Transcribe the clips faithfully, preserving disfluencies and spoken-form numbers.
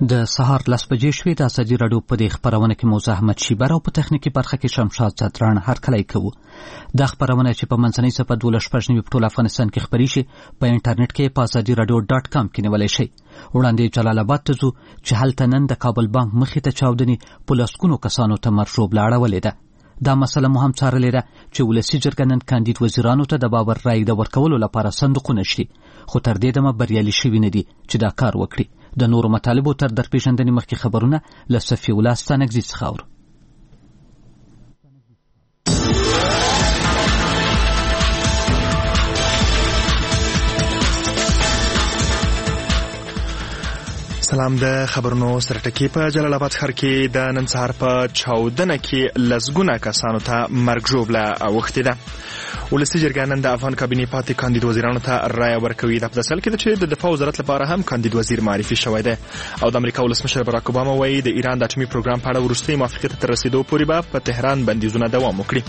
د سهار لس بجې شوې. د ازادي راډیو په دې خپرونه کې موضوع احمد شیبر او په تخنیکي برخه کې شمشاد زدران هرکلی کوو. دا خپرونه چې په منځنۍ صفحه دولس شپږ نوي په ټول افغانستان کې خپرې شي په انټرنیټ کې په ازادي راډیو ډاټ کام کې نیولی شئ. وړاندې جلال آباد ته ځو چې هلته نن د کابل بانک مخې ته چاودنې په لسګونو کسانو ته مرژوبله اړولې ده. دا مسله مو هم څارلې ده چې ولسي جرګه نن کاندید وزیرانو ته د بابر رای د ورکولو لپاره صندوقونه شي، خو تر دې دمه بریالي شوي نه دي چې دا کار وکړي. د نورو مطالبو تر درپېژندنې مخکې خبرونه له صفي الله ستانکزي څخه اورو. سلام. د خبرونو سرټکی په جلال آباد ښار کې د نن سهار په چاودنه کې لسګونه کسانو ته مرګ ژوبله اوښتې ده. ولسي جرګه نن د افغان کابینې پاتې کاندید وزیرانو ته رایه ورکوي. دا په داسې حال کې ده چې د دفاع وزارت لپاره هم کاندید وزیر معرفي شوی دی او د امریکا ولسمشر باراک اوباما وایي د ایران د اټومي پروګرام په اړه وروستۍ موافقې ته تر رسېدو پورې به په تهران بندیزونه دوام وکړي.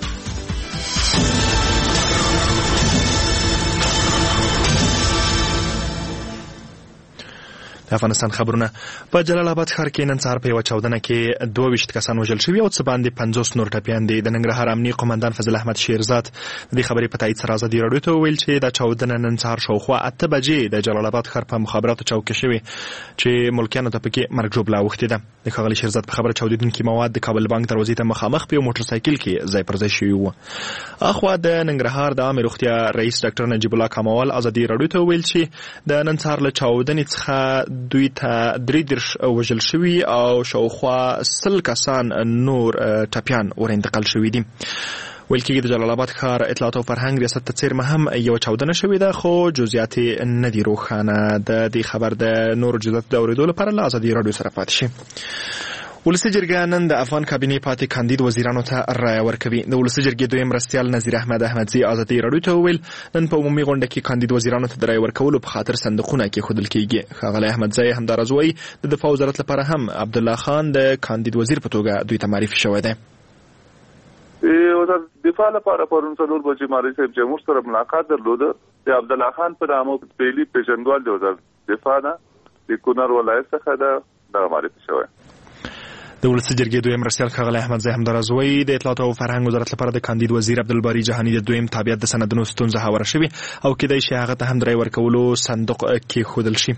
د افغانستان خبرونه. په جلال آباد ښار کې نن سهار په یوه چاودنه کې دوه ویشت کسان وژل شوي او څه باندې پنځوس نور ټپیان دي. د ننګرهار امنیه قومندان فضل احمد شیرزاد د دې خبرې په تایید سره ازادي راډیو ته وویل چې دا چاودنه نن سهار شاوخوا اته بجې د جلال آباد ښار په مخابراتو چوک کې شوې چې ملکیانو ته پکې مرګ ژوبله اوښتې ده. د ښاغلي شیرزاد په خبره چاودېدونکي مواد د کابل بانک دروازې ته مخامخ په یو موټر سایکل کې ځای پر ځای شوي وو. اخوا د ننګرهار د عامې روغتیا رئیس ډاکټر نجیب الله کاموال ازادي راډیو ته وویل چې د نن سهار له چاودنې څخه دوی ته درې دېرش وژل شوي او شاوخوا سل کسان نور ټپیان ور انتقال شوي دي. ویل کېږي د جلال آباد ښار اطلاعات او فرهنګ ریاست ته څیرمه هم یوه چاودنه شوې ده، خو جزئیات یې نه دي روښانه. د دې خبر د نورو جزئیاتو د اورېدو لپاره له ازادي راډیو سره پاتې شي. ولسي جرګه نن د افغان کابینې پاتې کاندید وزیرانو ته رایه ورکوي. د ولسي جرګې دویم مرستیال نظیر احمد احمدزي ازادي راډیو ته وویل نن په عمومي غونډه کې کاندید وزیرانو ته د رایې ورکولو په خاطر صندوقونه کېښودل کېږي. ښاغلی احمدزي همداراز وایي د دفاع وزارت لپاره هم عبدالله خان د کاندید وزیر په توګه دوی ته معرفي شوی دی. وزارت دفاع لپاره پرون څلور بجې ماري صاحب جمهور سره ملاقات درلوده. د عبدالله خان په نامه پیلي پیژندوال د وزارت دفاع نه د کونړ ولایت څخه ده دا معرفي شوی. د ولسي جرګې دویم مرستیال ښاغلی احمدزي همداراز وایي د اطلاعات او فرهنګ وزارت لپاره د کاندید وزیر عبدالباري جهاني د دویم تابعیت د سندونو ستونزه هواره شوې او کېدای شي هغه ته هم د رایې ورکولو صندوق کېښودل شي.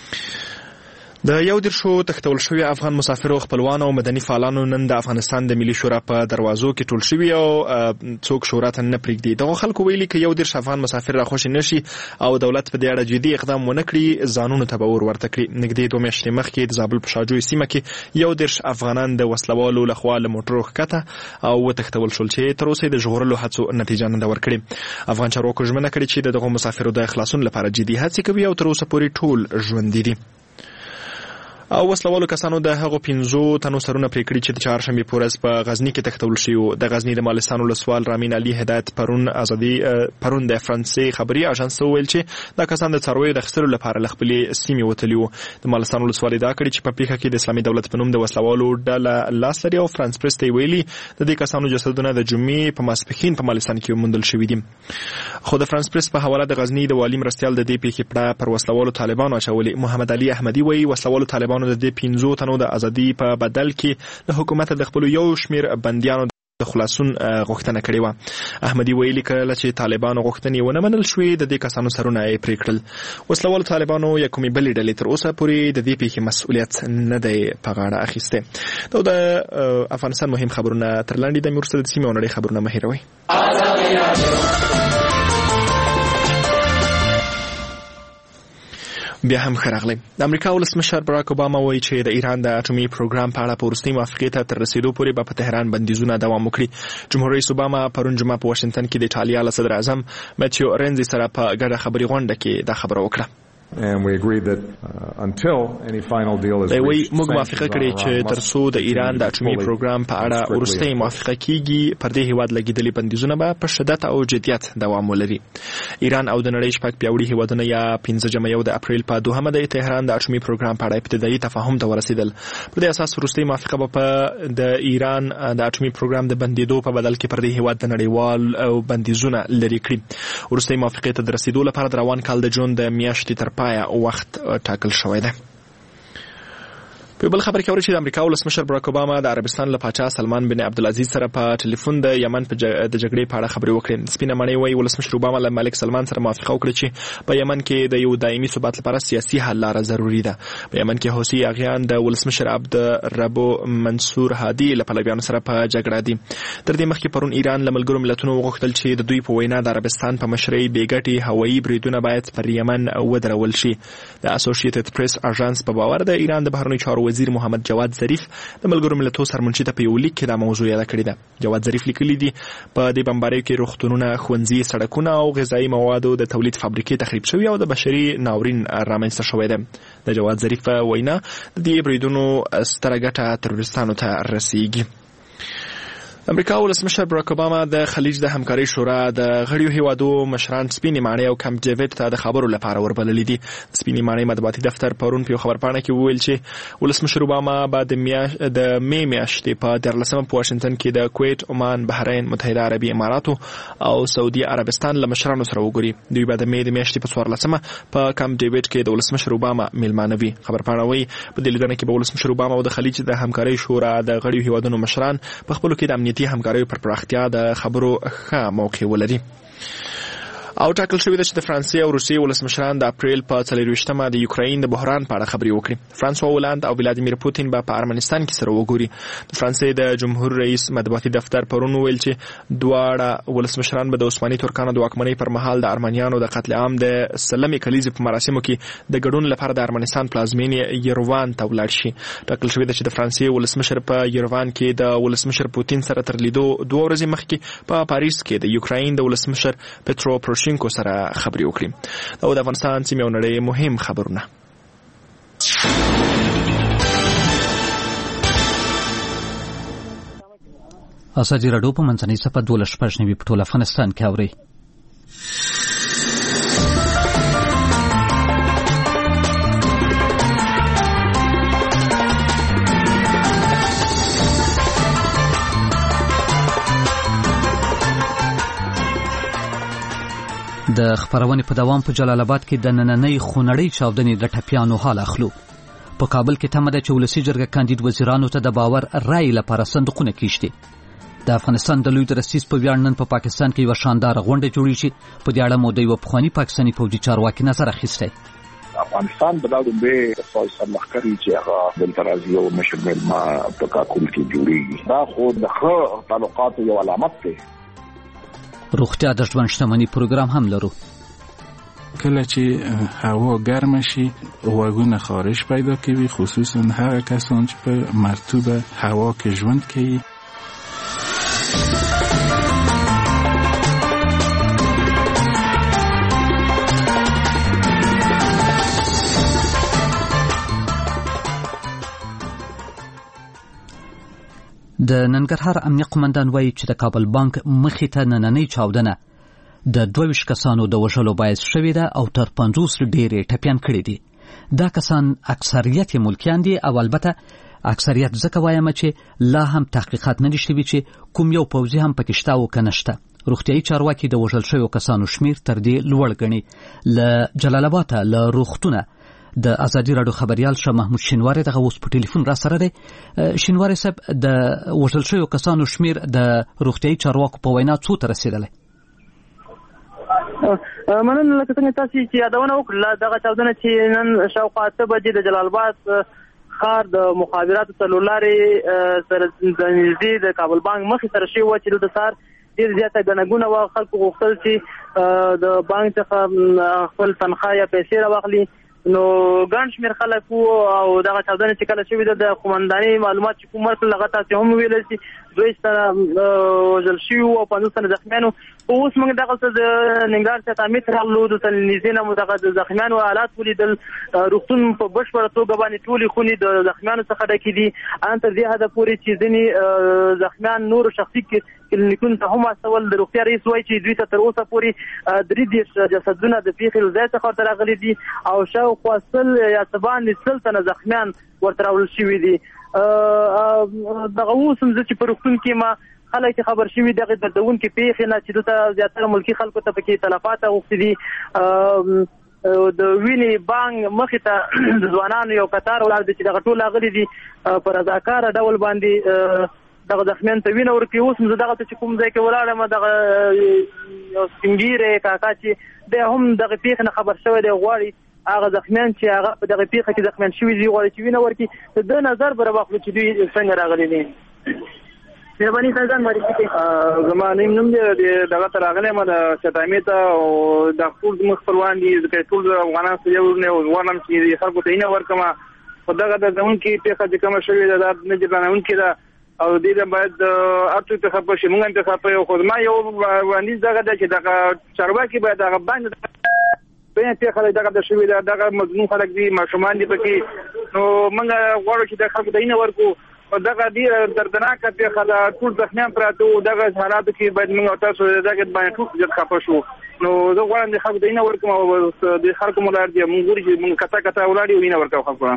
د یو دېرشو تښتول شوي افغان مسافرو خپلوانو او مدني فعالانو نن د افغانستان د ملي شورا په دروازو کې ټول شوي او څوک شورا ته نه پرېږدي. دغو خلکو ویلي که یو دېرش افغان مسافر راخوشي نه شي او دولت په دې اړه جدي اقدام ونه کړي ځانونو ته به ور ورته کړي. نږدې دوه میاشتې مخکې د زابل په شاجوی سیمه کې یو دېرش افغانان د وسلوالو لخوا له موټرو ښکته او وتښتول شول چې تر اوسه د ژغورلو هڅو نتیجه نه ده ورکړې. افغان چارواکو ژمنه کړې چې د دغو مسافرو د خلاصون لپاره جدي هڅې کوي او تر اوسه پورې ټول ژوندي دي. او وسلوالو کسانو د هغو پنځو تنو سرونه پرې کړي چې د چهارشنبې په ورځ په غزني کې تښتول شوي وو. د غزني د مالستان ولسوال رامین علي هدایت پرون ازادي پرون د فرانسې خبري اژانس ته وویل چې دا کسان د څارویو د اخیستلو لپاره له خپلې سیمې وتلي وو. د مالستان ولسوال ادعا کړې چې په پیښه کې د اسلامي دولت په نوم د وسلوالو ډله لاس لري او فرانس پریس ته ویلي د دې کسانو جسدونه د جمعې په ماسپښین په مالستان کې وموندل شوي دي. خو د فرانس پریس په حواله د غزني د والي مرستیال د دې پیښې پړه پر وسلوالو طالبانو اچولې. محمد علي احمدي وایي وسلوالو طالبانو د دې پنځو تنو د ازادي په بدل کې له حکومت د خپل یو شمیر بندیانو د خلاصون غوښتنه کړې و. احمدي ویلي کله چې طالبانو غوښتنې ونه منل شوې د دې کسانو سرونه یې پرې کړل. وسلوالو طالبانو یا کومې بلې ډلې تر اوسه پورې د دې پیښې مسؤلیت نه دی په غاړه اخیستی. دا د افغانستان مهم خبرونه تر لاندې د وروسته د سیمې او نړۍ خبرونه مه هېروئ. بیا هم ښه راغلی. د امریکا ولسمشر باراک اوباما وایي چې د ایران د اټومي پروګرام په اړه په وروستۍ موافقې ته تر رسېدو پورې به په تهران بندیزونه دوام وکړي. جمهور رئیس اوباما پرون جمعه په واشنګټن کې د ایټالیا له صدر اعظم میتیو رینزي سره په ګډه خبري غونډه کې دا خبره وکړه. And we agreed that uh, until any final deal is reached, موږ موافقه کړې چې تر څو د ایران د اټومي پروګرام په اړه وروستۍ موافقه کیږي پر دې هیواد لګیدلې بندیزونه به په شدت او جدیت دوام ولري. ایران او د نړۍ شپږ پیاوړي هیوادونه یا پنځه جمع یو د اپریل په دوهمه د تهران د اټومي پروګرام په اړه ابتدایي تفاهم ته ورسېدل. پر دې اساس وروستۍ موافقه به په د ایران د اټومي پروګرام د بندیدو په بدل کې پر دې هیواد د نړیوال او بندیزونه لري کړي. وروستۍ موافقه ته د رسیدو لپاره د روان کال د جون د میاشتې تر پایه وخت ټاکل شوی دی. په بل خبر کې اوري چې د امریکا ولسمشر براک اوباما د عربستان له پاچا سلمان بن عبدالعزیز سره په ټلیفون د یمن په د جګړې په اړه خبرې وکړې. سپینه مړۍ وايي ولسمشر اوباما له ملک سلمان سره موافقه وکړه چې په یمن کې د یو دایمي ثبات لپاره سیاسي حل لاره ضروری ده. په یمن کې حوثي اغیان د ولسمشر عبدالربو منصور هادي له پلویانو سره په جګړه دي. تر دې مخکې پرون ایران له ملګرو ملتونو وغوښتل چې د دوی په وینا د عربستان په مشرۍ بې ګټې هوایي بریدونه باید پر یمن ودرول شي. د اسوسییټډ پریس اژانس په باور د ایران د بهرنیو چارو وزیر محمد جواد ظریف د ملګرو ملتونو سرمنشي ته په یو لیک کې دا موضوع یاد کړې ده. جواد ظریف لیکلي دي په دې بمباریو کې روغتونونه، ښوونځي، سړکونه او غذایي موادو د تولید فابریکې تخریب شوي او د بشري ناورین رامنځته شوی ده. د جواد ظریف په وینا د دې بریدونو ستره ګټه تروریستانو ته رسیږي. امریکا ولسمشر براک اوباما د خلیج د همکارۍ شورا د غړیو هیوادو مشران سپینې ماڼۍ او کمپ ډیوډ ته د خبرو لپاره وربللي دي. سپینې ماڼۍ مطبوعاتي دفتر پرون په خبرپاڼه کې وویل چې ولسمشر اوباما به د میاش د می میاشتې په دیارلسمه په واشنگټن کې د کویت، عمان، بحرین، متحده عربي اماراتو او سعودي عربستان له مشرانو سره وګوري. دوی به د می د میاشتې په څوارلسمه په کمپ ډیوډ کې د ولسمشر اوباما میلمانه وي. خبرپاڼه وايي په دې لیدنه کې به ولسمشر اوباما او د خلیج د همکارۍ شورا د غړیو هیوادونو مشران په خپلو کې د امنیتي همکاریو پر پراختیا د خبرو ښه موقع ولري. او ټاکل شوی ده چې د فرانسې او روسیې ولسمشران د اپریل په څلرویشتمه د یوکراین د بحران په اړه خبرې وکړي. فرانسوا هولند او ولادیمیر پوتین به په ارمنستان کې سره وګوري. د فرانسې د جمهور رئیس مطبوعاتي دفتر پرون ویل چې دواړه ولسمشران به د عثماني ترکانو د واکمنۍ پر مهال د ارمنیانو د قتل عام د سلمې کلیزې په مراسمو کې د ګډون لپاره د ارمنستان پلازمینې یروان ته ولاړ شي. ټاکل شوی ده چې د فرانسې ولسمشر په یروان کې د ولسمشر پوتین سره تر لیدو دوه ورځې مخکې په پاریس کې د یوکراین د ولسمشر پترو پروشینکو سره خبرې وکړي. او د افغانستان سیمې او نړۍ مهم خبرونه. ازادي راډیو په منځنۍ صفحه دولس شپږ نوي په ټول افغانستان کې اوري. د خبرونې په دوام په جلال آباد کې د نننۍ خونړۍ چاودنې د ټپیانو حال اخلو. په کابل کې تمه ده چې ولسي جرګه کاندید وزیرانو ته د باور رای لپاره صندوقونه کیږدي. د افغانستان د لوی درستیز په ویاړ نن په پاکستان کې یو شاندار غونډه جوړی شي. په دې اړه مو د یو پخوانی پاکستاني فوجي چارواکي نظر اخیستی. افغانستان په دغه به فوج مخکري چې هغه د ترازی او مشمل ما په کاکول کې جوړیږي. دا خو د ښه تعلقاتو یو علامت دی. روغتیا د ژوند شتمنۍ پروګرام هم لرو. کله چې هوا ګرمه شي غوږونه خارش پیدا کوي، خصوصا هغه کسان چې په مرطوبه هوا کې ژوند کوي. د ننګرهار امنیه قومندان وایي چې د کابل بانک مخې ته نننۍ چاودنه د دوه ویشت کسانو د وژلو باعث شوې ده او تر پنځوس ډېرې ټپیان کړي دي. دا کسان اکثریت یې ملکیان دي او البته اکثریت ځکه وایم چې لا هم تحقیقات نه دي شوي چې کوم یو پوځي هم پکې شته او که نشته. روغتیایي چارواکي د وژل شویو کسانو شمیر تر دې لوړ ګڼي. له جلال آباده له روغتونه د ازادي راډیو خبريال شاه محمود شینواری دغه اوس په ټلیفون را سره دی. شینواری صاحب، د وژل شویو کسانو شمیر د روغتیایي چارواکو په وینا څو ته رسیدلی؟ مننه. لکه څنګه تاسو چې یادونه وکړه، دغه چاودنه چې نن شاوخوا اته بجې د جلال آباد ښار د مخابراتو څلورلارې سره د نږدې د کابل بانک مخې سره شوې وه چې دلته سهار ډېر زیاته ګڼه ګوڼه وه. خلکو غوښتل چې د بانک څخه خپل تنخواه یا پیسې راواخلي. نو ګڼ شمېر خلک وو او دغه چاودنه چې کله شوې ده د قومندانۍ معلومات چې کوم ورکړل هغه تاسې هم وویلی چې دوه ویشت تنه وژل شوي وو او پنځوس تنه زخمیان وو. اوس موږ دغلته د ننګرهار سیاست امیر راغلو، دلته نږدې نه مو دغه د زخمیانو حالات ولیدل. روغتون په بشپړه توګه باندې ټولې خونې د زخمیانو څخه ډکې دي. ان تر دې حده پورې چې ځینې زخمیان نورو شخصي کلینیکونو ته هم استول. د روغتیا رئیس وایي چې دوی ته تر اوسه پورې درې دېرش جسدونه د پیښې له ځای څخه ورته راغلي دي او شاوخوا سل یا څه باندې سل تنه زخمیان ورته راوړل شوي دي. دغه اوس هم زه چې په روغتون کې ما خلک چې خبر شوي دغه دردونکې پیښې نه چې دلته زیاتره ملکي خلکو ته پکې تلفات اوښتي دي. د وینې بانک مخې ته د ځوانانو یو قطار ولاړ دی چې دغه ټول راغلي دي په رضاکاره ډول باندې دغه زخمیانو ته وینه ورکوي. اوس زه دغه ته چې کوم ځای کې ولاړ یم دغه یو سپین ږیری کاکا چې دی هم دغه پیښې نه خبر شوی دی غواړي هغه زخمیان چې هغه په دغه پیښه کې زخمیان شوي دي غواړي چې وینه ورکړي. د نظر به راواخلو چې دوی څنګه راغلي دي. مهرباني کړئ ځان معرفي کړئ. زما نیم نوم دی دغه ته راغلی یم د چټامې ته او دا ټول زموږ خپلوان دي ځکه ټول افغانان سره یو نه غواړم چې خلکو ته وینه ورکړم. خو دغه د ځوانکي پیښه چې کومه شوې ده دا نه جبرانونکې ده او دې ته باید اته ته خبر شي موږ ته خبر یو خو ما یو وړاندیز دغه ده چې دغه چارواکي باید هغه باندې په دې خلک دغه د شوې ده دغه مظلوم خلک دي ماشومان دي پکې نو موږ غواړو چې د خلکو دینه ورکو او دغه دې دردناک په خلا ټول ځخمیان پراته دغه حالات کې باید موږ تاسو دغه باندې ټول ځد خپه شو. نو زه غواړم د خلکو دینه ورکوم او د خلکو مولار دي موږ ګوري چې موږ کتا کتا ولاړ یو نه ورکو خلکو.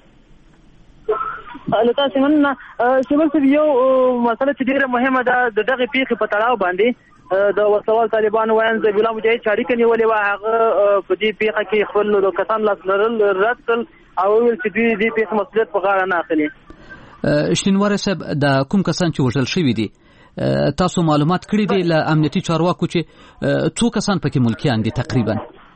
لکه څنګه چې ورته یو مسله چې ډیره مهمه ده د دغه پیښې په تړاو باندې د وسوال طالبانو وایي چې ګلام مجاهد چاري کني ولې وا هغه په دې پیښه کې خپل د کسان لاس لرل رد کړ او ویل چې دوی دې پیښه مسؤلیت په غاړه نه اخلي. شینوار صاحب د کوم کسان چې وژل شوي دي تاسو معلومات کړی دي له امنیتي چارواکو چې څو کسان پکې ملکیان دي تقریبا؟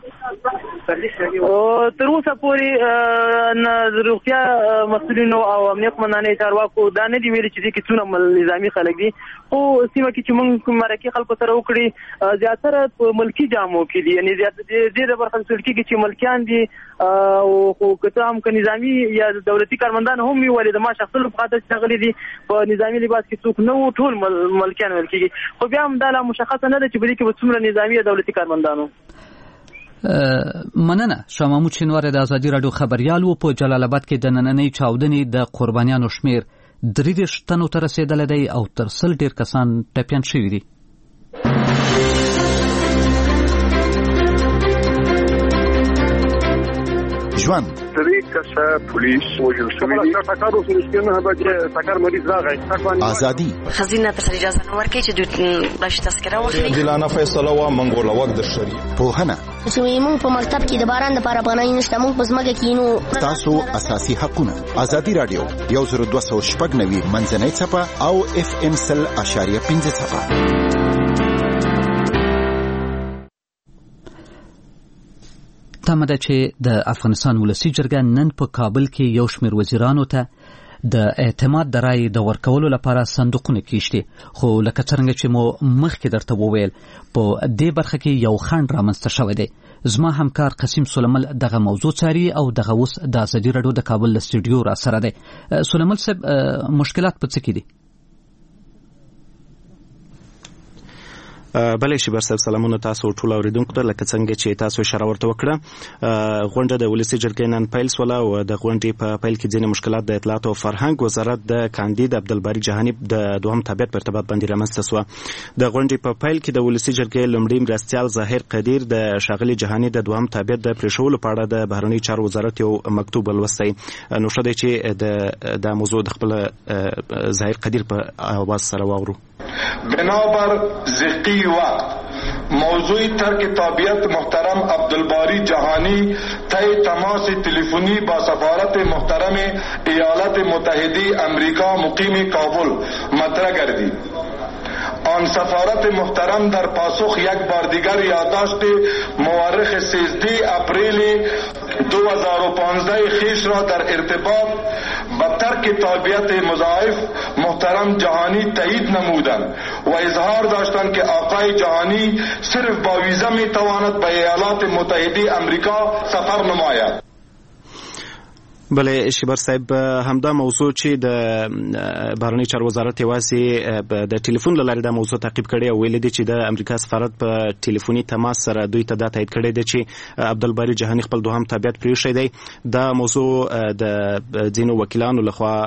تر اوسه پورې د روغتیا مسؤلینو او امنیت منانې چارواکو دا نه دي ویلي چې دې کې څونه نظامي خلک دي. خو سیمه کې چې موږ مرکې خلکو سره وکړي زیاتره په ملکي جامو کې دي یعنې ډېره برخه څرګندېږي کېږي چې ملکیان دي او خو که هم که نظامي یا دولتي کارمندان هم وي ولې د معاش اخیستلو په خاطر چې راغلي دي په نظامي لباس کې څوک نه وو ټول ملکیان ویل کېږي. خو بیا هم دا لا مشخصه نه ده چې په دې کې به څومره نظامي یا دولتي کارمندان وو. مننه. شاه محمود شینواری د ازادي راډیو خبریال و. په جلال آباد کې د نننۍ چاودنې د قربانیانو شمیر درې دېرش تنو ته رسېدلی دی او تر سل ډېر کسان ټپیان شوي دي. ژوند درې کسه پولیس وژل شوي دي. ټکر وشو چې نه به ټکر مریض راغی. ازادي خزینه ته اجازه نه ورکړي چې دوی باش تذکره واخلي. دلانه فیصله وا منګول وخت د شری پوهنه چې موږ په مکتب کې د باران لپاره پناه نشته موږ په ځمکه کې نو تاسو اساسي حقونه. ازادي رادیو یو زر دوه سوه شپږ نوي منځنۍ څپه او اف ام سل اشاریه پنځه څپه. تمه ده چې د افغانستان ولسی جرګه نن په کابل کې یو شمېر وزیرانو ته د اعتماد د رای د ورکولو لپاره صندوقونه کیشتي. خو لکه څنګه چې مو مخکې درته وویل په دې برخه کې یو خنډ رامنځته شوی دی. زما همکار قسیم سلیمل دغه موضوع څاري او دغه اوس د ازادي راډیو د کابل له سټوډیو را سره دی. سلیمل صاحب مشکلات په څه کې دي؟ بلې شي برسب سلامونه تاسو ټول اوریدونکو ته. لکه څنګه چې تاسو اشاره ورته وکړه غونډه د ولسی جرګې نن پیل شوله او د غونډې په پیل کې ځینې مشکلات د اطلاعات او فرهنګ وزارت د کاندید عبدالباری جهانی د دوهم تابعیت په ارتباط باندې رامنځته شوه. د غونډې په پیل کې د ولسی جرګې لومړي مرستیال ظاهر قدیر د ښاغلي جهانی د دوهم تابعیت د پریښولو په اړه د بهرنی چارو وزارت یو مکتوب ولوستی. نو ښه دی چې د د موضوع د خپل ظاهر قدیر په اواز سره واورو. بنابر ذکی وقت موضوع ترک تابعیت محترم عبدالباری جهانی طی تماس تلفنی با سفارت محترم ایالات متحده امریکا مقیم کابل مطرح گردید. آن سفارت محترم در پاسخ یک بار دیگر یادداشت مورخ سیزده اپریل دو هزار و پانزده خیش را در ارتباط با ترک تابعیت مضاعف محترم جهانی تایید نمودند و اظهار داشتند که آقای جهانی صرف با ویزا می تواند به ایالات متحده امریکا سفر نماید. بله شیبر صاحب همدا موضوع چې د بهرنی چارو وزارت یوازې د ټلیفون له لارې دا موضوع تعقیب کړی او ویلي دي چې د امریکا سفارت په ټلیفوني تماس سره دوی ته دا تایید کړی دی چې عبدالباری جهانی خپل دوهم تابعیت پرېښی دی. دا موضوع د ځینو وکیلانو لخوا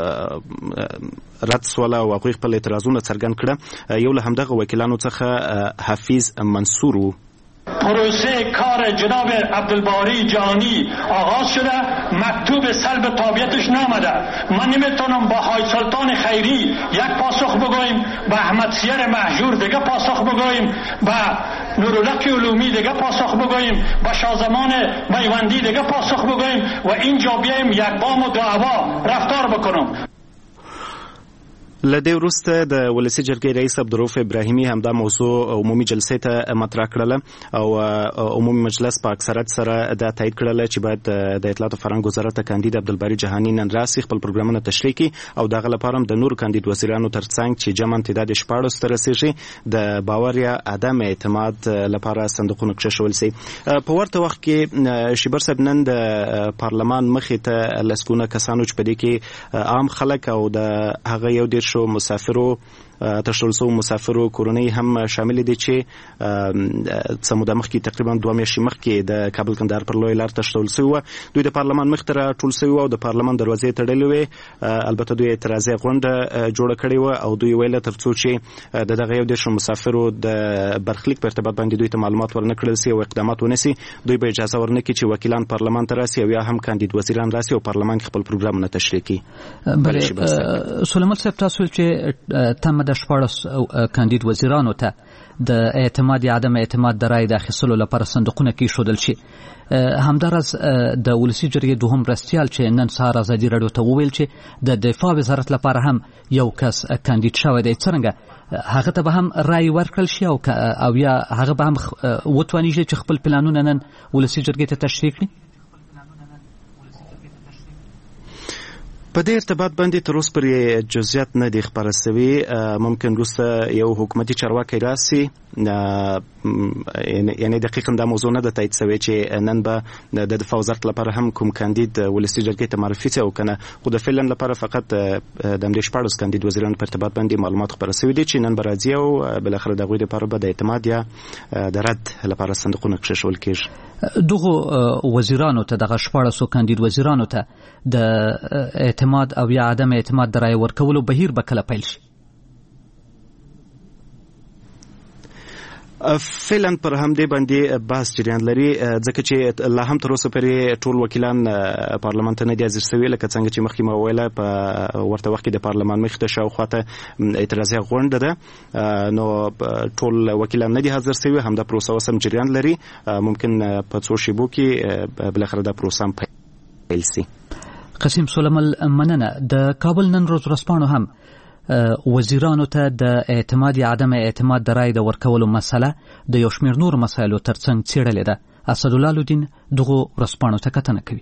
رد سوله او هغوی خپل اعتراضونه څرګند کړه. یو له همدغه وکیلانو څخه حفیظ منصور و. پروسه کار جناب عبدالباری جهانی آغاز شده، مکتوب سلب تابعیتش نامده. من نمیتونم با حاج سلطان خیری یک پاسخ بگویم، با احمد سیر مهجور دیگه پاسخ بگویم، با نورالحق علومی دیگه پاسخ بگوییم، به شازمان میوندی دیگه پاسخ بگوییم و اینجا بیایم یک بام و دعوا رفتار بکنم. لدې وروسته د ولسي جرګې رئیس عبدالرؤف ابراهیمي همدا موضوع عمومي جلسې ته مطرح کړله او عمومي مجلس په اکثریت سره دا تایید کړله چې باید د اطلاعات او فرهنګ وزارت کاندید عبدالباری جهاني نن راسي خپل پروګرامونه تشریح کړي او دغه لپاره هم د نور کاندید وزیرانو ترڅنګ چې جمع تعداد شپاړس ته رسیږي د باور یا عدم اعتماد لپاره صندوقونه کښول شي. په ورته وخت کې شیبر صاحب نن د پارلمان مخې ته لسګونه کسانو چې په دې کې عام خلک او د هغه یو ډېر مسافرو تشتول سو مسافرو کورنۍ هم شامل دي چې سموده مخکې تقریبا دوه میاشتې مخکې د کابل کندهار پر لوی لار تشتول سو دوی د پارلمان مخ ته ټول سو او د پارلمان دروازې تړلې وې. البته دوی اعتراضي غونډه جوړه کړې و او دوی ویل ترڅو چې د دغه یو د مسافرو د برخلیک په ارتباط باندې دوی ته معلومات ورنکړل سي او اقدامات ونسي دوی به اجازه ورنکړي چې وکیلان پارلمان ته راسي او یا هم کاندید وزیران راسي او پارلمان خپل پروګرامونه تشریح کړي. سلیمان صاحب تاسو چې تم د شپاړس کاندید وزیرانو ته د اعتماد یا عدم اعتماد د رای د اخیستلو لپاره صندوقونه کېښودل شي، همداراز د ولسي جرګې دوهم مرستیال چې نن سهار ازادي راډیو ته وویل چې د دفاع وزارت لپاره هم یو کس کاندید شوی دی، څرنګه هغه ته به هم رای ورکړل شي او او یا هغه به هم وتوانیږي چې خپل پلانونه نن ولسي جرګې ته تشریح کړي؟ په دې ارتباط باندې تر اوسه پورې جزئیات نه دي خبره شوي. ممکن وروسته یو حکومتي چارواکی راسي، یعنی دقیقاً دا موضوع نه ده تایید شوی چې نن به د دفاع وزارت لپاره هم کوم کاندید ولسي جرګې ته معرفي شي او کنه، خو د فعلا لپاره فقط د همدې شپاړس کاندید وزیرانو په ارتباط باندې معلومات خبره شوي دي چې نن به راځي او بالاخره د هغوی لپاره به د اعتماد یا د رد لپاره صندوقونه کېښول کېږي. دغو وزیرانو ته دغه شپاړسو کاندید وزیرانو ته د اعتماد او یا عدم اعتماد د رای ورکولو بهیر به کله پیل شي؟ فعلا پر همدې باندې بحث جریان لري، ځکه چې لا هم تر اوسه پورې ټول وکیلان پارلمان ته نه دي حاضر شوي، لکه څنګه چې مخکې ما وویله په ورته وخت کې د پارلمان مخې ته شاوخوا ته اعتراضي غونډه ده، نو ټول وکیلان نه دي حاضر شوي، همدا پروسه اوس هم جریان لري. ممکن په څو شیبو کې بالاخره دا پروسه هم پیل شي. قسیم سلیمان مننه. د کابل نن ورځ ورځپاڼو هم وزیرانو ته د اعتماد یا عدم اعتماد د رای د ورکولو مسله د یو شمېر نور مسایلو ترڅنګ څېړلې ده. اسدالله الدین دغو ورځپاڼو ته کتنه کوي.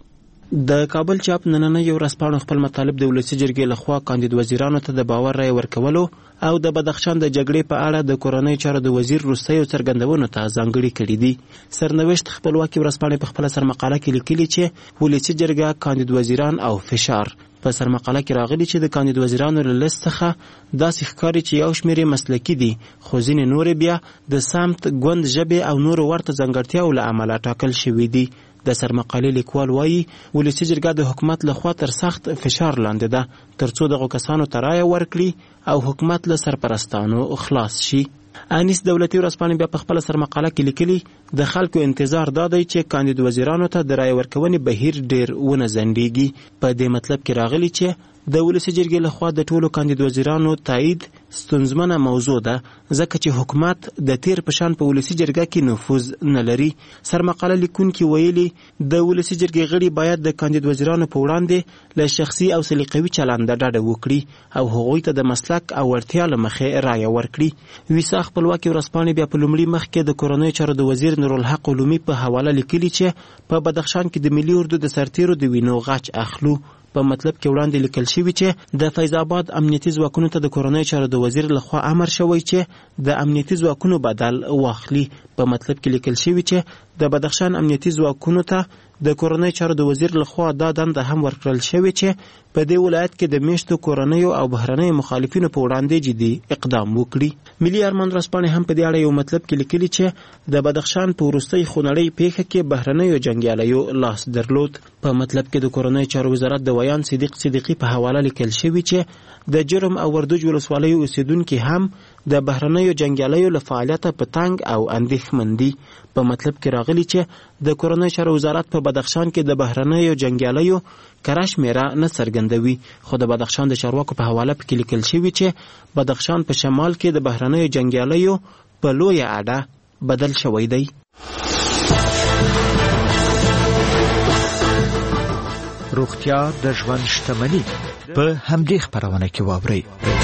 د کابل چاپ نننۍ یو ورځپاڼو خپل مطالب د ولسي جرګې لخوا کاندید وزیرانو ته د باور رای ورکولو او د بدخشان د جګړې په اړه د کورنۍ چارو د وزیر وروستیو څرګندونو ته ځانګړي کړي دي. سرنوشت خپلواکي ورځپاڼې په خپله سرمقاله کې لیکلي چې ولسي جرګه کاندید وزیران او فشار. په سرمقاله کې راغلي چې د کاندید وزیرانو له لیست څخه داسې ښکاري چې یو شمېر یې مسلکي دي، خو ځینې نورې بیا د سمت، ګوند، ژبې او نورو ورته ځانګړتیاو له امله ټاکل شوي دي. د سرمقالې لیکوال وایي ولسي جرګه د حکومت لخوا تر سخت فشار لاندې ده ترڅو دغو کسانو ته رایه ورکړي او حکومت له سرپرستانو خلاص شي. انیس دولتي ورځپاڼې بیا په خپله سرمقاله کې لیکلي د خلکو انتظار دا دی چې کاندید وزیرانو ته د رایې ورکونې بهیر ډېر ونه ځنډېږي. په دې مطلب کې راغلي چې د ولسي جرګې لخوا د ټولو کاندید وزیرانو تایید ستونزمنه موضوع ده ځکه چې حکومت د تیر په شان په ولسي جرګه کې نفوذ نه لري. سرمقاله لیکونکي ویلي د ولسي جرګې غړي باید د کاندید وزیرانو په وړاندې له شخصي او سلیقوي چلنده ډډه وکړي او هغوی ته د مسلک او وړتیا له مخې رایه ورکړي. ویسا خپلواکي ورځپاڼې بیا په لومړي مخ کې د کورنیو چارو د وزیر نورالحق علومي په حواله لیکلي چې په بدخشان کې د ملي اردو د سرتیرو د وینو غچ اخلو. په مطلب کې وړاندې لیکل شوي چې د فیض آباد امنیتي ځواکونو ته د کورنیو چارو د وزیر لخوا امر شوی چې د امنیتي ځواکونو بدل واخلي. په مطلب کې لیکل شوي چې د بدخشان امنیتي ځواکونو ته د کورنیو چارو د وزیر لخوا دا دنده هم ورکړل شوې چې په دې ولایت کې د میشتو کورنیو او بهرنیو مخالفینو په وړاندې جدي اقدام وکړي. ملي ارمان ورځپاڼې هم په دې اړه یو مطلب کې لیکلي چې د بدخشان په وروستۍ خونړۍ پیښه کې بهرنیو جنګیالیو لاس درلود. په مطلب کې د کورنیو چارو وزارت د ویان صدیق صدیقي په حواله لیکل شوي چې د جرم او وردوج ولسوالیو اوسیدونکي هم د بهرنیو جنګیالیو له فعالیته په تنګ او اندېښمن دي. په مطلب کې راغلي چې د کورنیو چارو وزارت په بدخشان کې د بهرنیو جنګیالیو کره شمېره نه څرګندوي، خو د بدخشان د چارواکو په حواله کې لیکل شوي چې بدخشان په شمال کې د بهرنیو جنګیالیو په لویه اډه بدل شوی دی. روغتیا د ژوند شتمني په همدې خپرونه کې واورئ.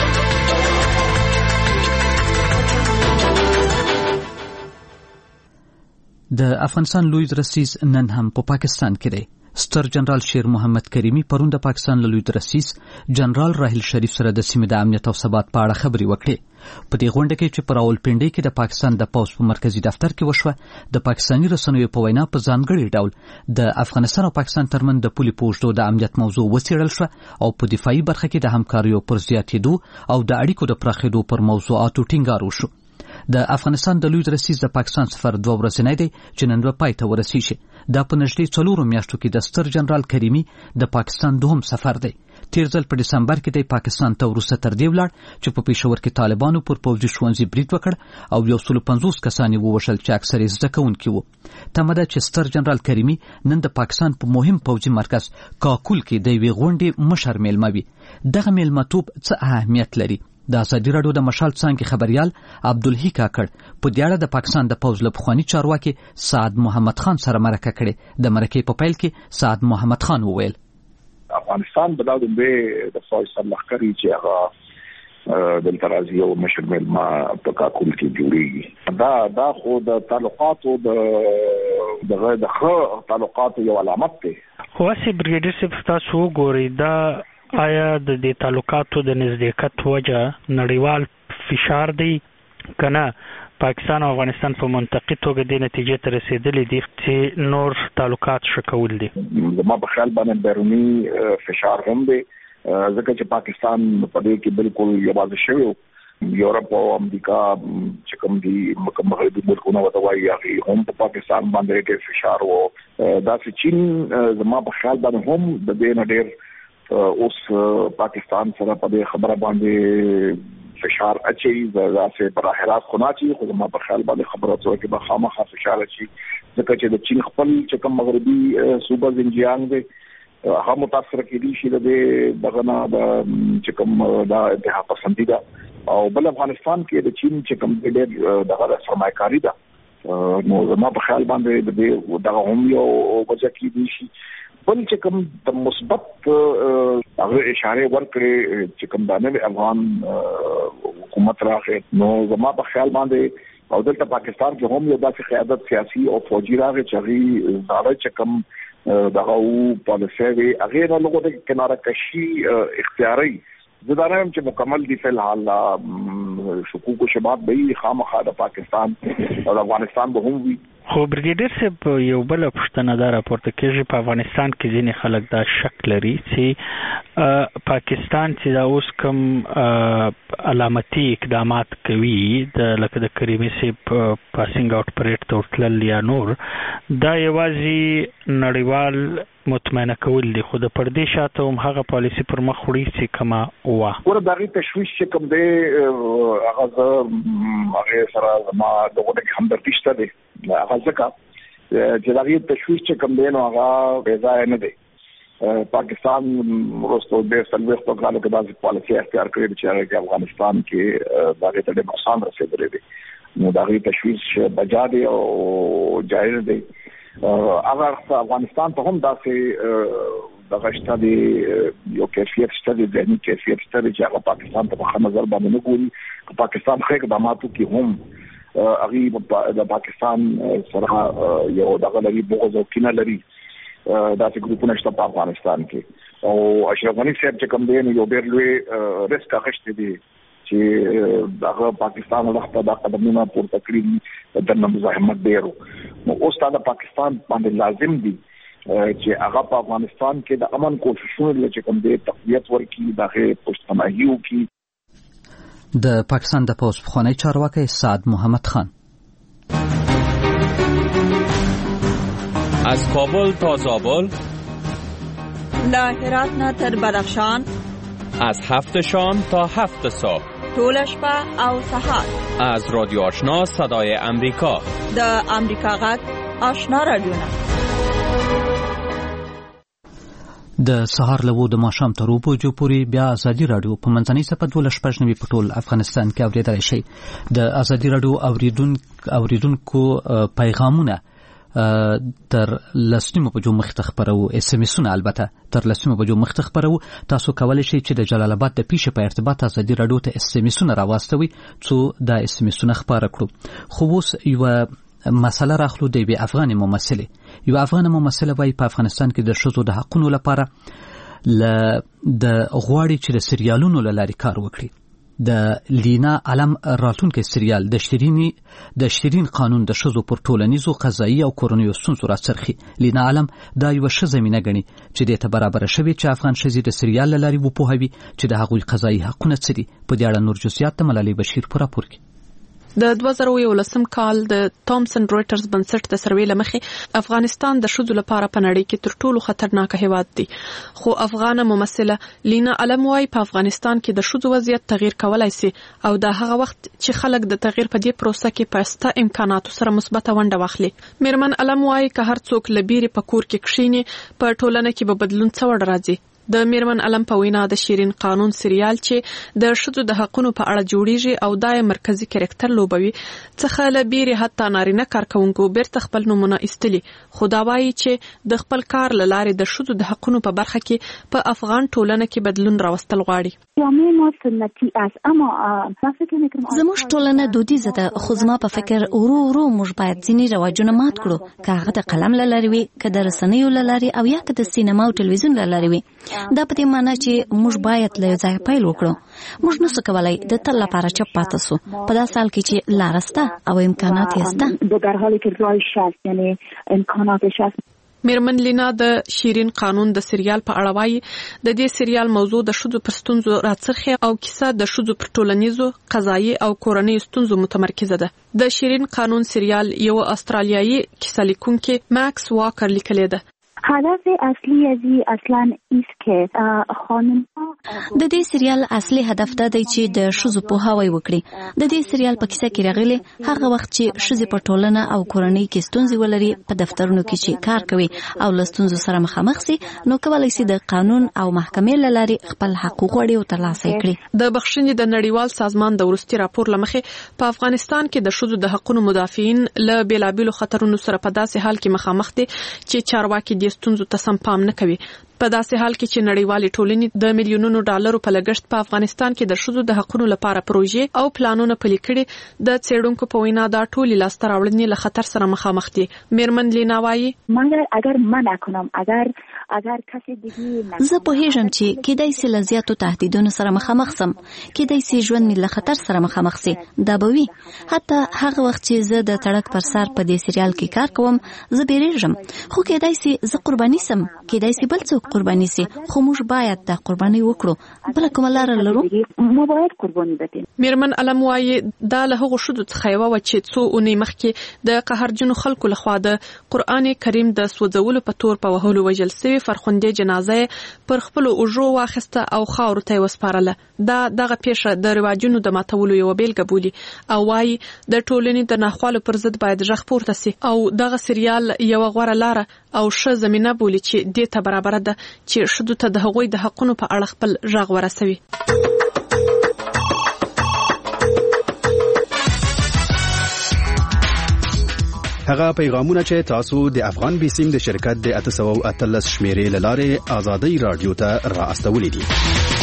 د افغانستان لوی درسیز نن هم په پاکستان کې دی. ستر جنرال شیر محمد کریمی پرون د پاکستان لوی درسیز جنرال راحیل شریف سره د سیمې د امنیت او ثبات په اړه خبرې وکړې. په دې غونډه کې چې په راولپنډي کې د پاکستان د پوځ په مرکزی دفتر کې وشوه، د پاکستاني رسنیو په وینا په ځانګړي ډول د افغانستان او پاکستان ترمن د پولي پوښتو د امنیت موضوع وڅېړل شو او په دفاعي برخه کې د همکاریو پر زیاتېدو او د اړیکو د پراخېدو پر موضوعاتو ټینګار وشو. د افغانستان د لوی درسیز د پاکستان سفر دوه ورځې دی چې نن به پای ته ورسیږي. دا په نږدې څلورو میاشتو کې د ستر جنرال کریمی د پاکستان دوهم سفر دی. تیر ځل په دسمبر کې د پاکستان ته وروسته تر دې ولاړ چې په پېښور کې طالبانو پر پوځي ښوونځي برید وکړ او یو سل پنځوس کسان یې ووژل چې اکثر یې زده کوونکي وو. تمه ده چې ستر جنرال کریمی نن د پاکستان په مهم پوځي مرکز کاکول کې د یوې غونډې مشر میلمه وي. دغه میلمتوب څه اهمیت لري؟ د ازادي راډیو د مشال څانګې خبريال عبدالحی کاکړ په دې اړه د پاکستان د پوځ له پخواني چارواکي سعد محمد خان سره مرکه کړې. د مرکې په پیل کې سعد محمد خان وویل افغانستان بداوم به د فوج سرلښکري چې هغه د ترازی او مشر میلمه په کاکول کې جوړیږي. دا دا خو د تعلقاتو د دغه د خو تعلقاتو یو علامت دی. خو اسی بریګیډر صاحب تاسو وګورئ دا آیا د دې تعلقاتو د نزدېکت وجه نړیوال فشار دی کنه پاکستان او افغانستان په منطقي توګه د نتیجې ته رسیدلي دي چې نور تعلقات شکول دي؟ زما په خیال باندې بیرونی فشار هم دی ځکه چې پاکستان په دې کې بالکل یوازې شوی یورپ او امریکا چې کوم دي مغربي ملکونه وته وایي هغه هم په پاکستان باندې ډېر فشار وو. دا چې چین زما په خیال باندې هم د دې نه ډېر اوس پاکستان سره په دې خبره باندې فشار اچي زاسه پر احراز خناچي خو ما په خیال باندې خبره څو کې به خامخا فشار اچي ځکه چې د چین خپل چې کوم مغربي صوبه زنجیانګ دی هغه متاثر کېدي شي د دغه نه د چې کوم د اتحاد پسندیده او بل افغانستان کې د چین چې کوم ډېر دغه سرمایه‌کاري ده نو ما په خیال باندې د دغه هم یو وجه کېدي شي. بل چې کوم د مثبت هغه اشاره ورکړي چې کوم د افغان حکومت راغی نو زما په خیال باندې او دلته پاکستان کې هم یو داسې قیادت سیاسي او فوجي راغی چې هغه زړه چې کوم دغه پالیسي هغه نه لغوه د کناره کشي اختیاري زدارم چې مکمل دی فل حال شکوک او شباب به خامخا د پاکستان او افغانستان به هم وي. خو بریګیډر صاحب یو بل پوښتنه دا راپورته کېږي په افغانستان کې ځینې خلک دا شک لري چې پاکستان چې دا اوس کوم علامتي اقدامات کوي د لکه د کریمي صاحب پاسینګ آوټ پریډ ته ورتلل یا نور دا یوازې نړیوال مطمئنه کول دي خو د پردې شاته هم هغه پالیسي پر مخ وړي چې کما وا ور دغه تشویش چې کوم دی هغه هغه سره ما دغه همدردي شته دی هغه ځکه چې دغه تشویش چې کوم دی نو هغه ځای نه دی. پاکستان ورستو د سلوخت په کال کې داسې پالیسي اختیار کړې چې هغه افغانستان کې دغه ته د نقصان رسیدلې دي نو دغه تشویش بجا دی او جایز دی. اگر افغانستان ته هم داسې دغه شته دی یو کیفیت شته دی ځینې کیفیت شته چې هغه پاکستان ته په نظر باندې نه ګوري پاکستان خې اقداماتو کې هم هغه د پاکستان سره یو دغه لري بغض او کینه لري داسې ګروپونه شته په افغانستان کې او اشرف غنی صاحب چې کوم دی یو ډېر لوی ریسک اخیستی دی چې دغه پاکستان وخت دا قدمونه پورته کړی د مزاحمت ډیرو نو اوس دا پاکستان باندې لازم دي چې هغه په افغانستان کې د امن کوششونه چې کوم دي تقویت ورکړي دغه پښتماهي وکړي. د پاکستان د پوز پخوانی چارواکي سعد محمد خان از کابل تا زابل له هرات نه تر بدخشان از هفت شام تا هفت صبح طول شپه او سهار از رادیو آشنا صدای امریکا د امریکا غږ آشنا رادیو د سهار له د ماښام تر اوبو جو پورې بیا ازادي راډیو په منځنۍ صفحه دولس شپږ نوي په ټول افغانستان کې اورېدلی شئ. د ازادي راډیو اوریدونکو اوریدونکو پیغامونه تر لسنیمو بجو مخته خبرو اس ام اسونه البته تر لسنیمو بجو مخته خبرو تاسو کولای شئ چې د جلال آباد د پیښې په ارتباط ازادي رادیو ته اس ام اسونه راوستوي څو دا اس ام اسونه خبره کړو. خو اوس یو مسله راخلو د یو افغان ممثله یو افغان ممثله وای په افغانستان کې د شذو د حقونو لپاره ل د غواړي چې د سریالونو لاري کار وکړي. د لینا علم راتونکو سریال د شیرینی د شیرین قانون د شذو پر ټولنیزو قضایي او کورنیو ستونزو راڅرخي. لینا علم دا یو ښه زمينه غني چې د ته برابر شوی چې افغان شذې د سریال لاري وپوهوي چې د هغوی قضایي حقونه څه دي. په دې اړه نور جزئیات د ملالۍ بشیر پر راپور کې. د دوه زره یولسم کال د تومسن رويټرز بنسټ د سروې لمخې افغانستان د شذو لپاره په نړۍ کې تر ټولو خطرناک هیواد دی. خو افغان ممثله لینا علم وايي په افغانستان کې د شذو وضعیت تغییر کولای شي او دا هغه وخت چې خلک د تغییر په دې پروسه کې په استا امکاناتو سره مثبت ونډه واخلي. میرمن علم وايي که هر څوک لبيري په کور کې کښینی په ټولنه کې به بدلون څوړ راځي. د میرمن علم په وینا د شیرین قانون سریال چې د شذو د حقونو په اړه جوړیږي او دای مرکزی کریکټر لوبوي څخه لبيري حتی نارینه کارکونکو بیرته خپل نمونه استلی. خدا وايي چې د خپل کار لاره د شذو د حقونو په برخه کې په افغان ټولنه کې بدلون راوستل غواړي. زموږ ټولنه دودیزه ده خو زما په فکر ورو ورو موږ باید ځینې رواجونه مات کړو. کاغه د قلم لاري وي که د رسنیو لاري او یا که د سینما او ټلویزیون لاري وي. دا په دې معنی چې موږ باید له ځای پیل وکړو. موږ نسو کولای د تل لپاره چپ پاتې سو په داسې حال کې چې لارسته او امکانات یې سته. در حالی که رای شست یعنی امکاناتش هست. میرمن لینا د شیرین قانون د سریال په اړه وایي د دې سریال موضوع د شذو پر ستونزو راڅرخي او کیسه د شذو پر ټولنیزو قضایي او کورنۍ ستونزو متمرکزه ده. د شیرین قانون سریال یو استرالیایي کیسه لیکونکي ماکس واکر لیکلی ده. هدف اصلی ازی اصلا است که خانم د دې سریال اصلي هدف دا دی چې د شذو په هوای وکړي. د دې سریال په کیسه کې راغلي هغه وخت چې شذې په ټولنه او کورنۍ کې ستونزې ولري په دفترونو کې چې کار کوي او له ستونزو سره مخامخ سي نو کولای شي د قانون او محکمې له لارې خپل حقوق وړي او ترلاسه کړي. د بخښنې د نړیوال سازمان د ورستي راپور لمخې په افغانستان کې د شذو د حقوقو مدافعین له بیلابیلو خطرونو سره په داسې حال کې مخامخ دي چې چارواکي د ستونزو ته سم پام نه کوي. په داسې حال کې چې نړیوالې ټولنې د میلیونونو ډالرو په لګښت په افغانستان کې د شذو د حقوقو لپاره پروژې او پلانونه پلي کړي د څېړونکو په وینا دا ټول لاسته راوړنې له خطر سره مخامخ دي. میرمن لینا وايي مګر اگر من نکنم اگر اگر کسی دیگه زه په هیڅ چې کېدای شي له زیاتو تهدیدونو سره مخامخ سم کېدای شي ژوند مې له خطر سره مخامخ سي. دا به وي حتی هغه وخت چې زه د تړک پر سر په دې سریال کې کار کوم زه بیریږم خو کېدای شي زه قرباني سم کېدای شي بل څوک قرباني سي خو موږ باید د قرباني وکړو. بل کومه لار لرو مو باید قرباني بدیم. میرمن علم وايي دا له هغه شذو څخه یو و چې څو اونۍ مخکې د قهرجنو خلکو لخوا د قران کریم د سوځولو په تور په وهلو وجل سوي فرخنده جنازه پر خپل اوجو واخسته او خاور ته وسپارله. دا دغه پیښه د رواجونو د ماتولو یو بیلګه بولی او وايي د ټولنې د ناخوالو پر ضد باید ژغ پورته سي او دغه سریال یو غوړه لار او ښه زمينه بولی چې د ته برابر ده چې شذو ته د هغوی د حقونو په اړه خپل ژغ ورسوي. هغه پیغامونه چې تاسو د افغان بیسیم د شرکت د اته سوه اتلس شمیرې له لارې آزادۍ رادیو ته را استولې دي.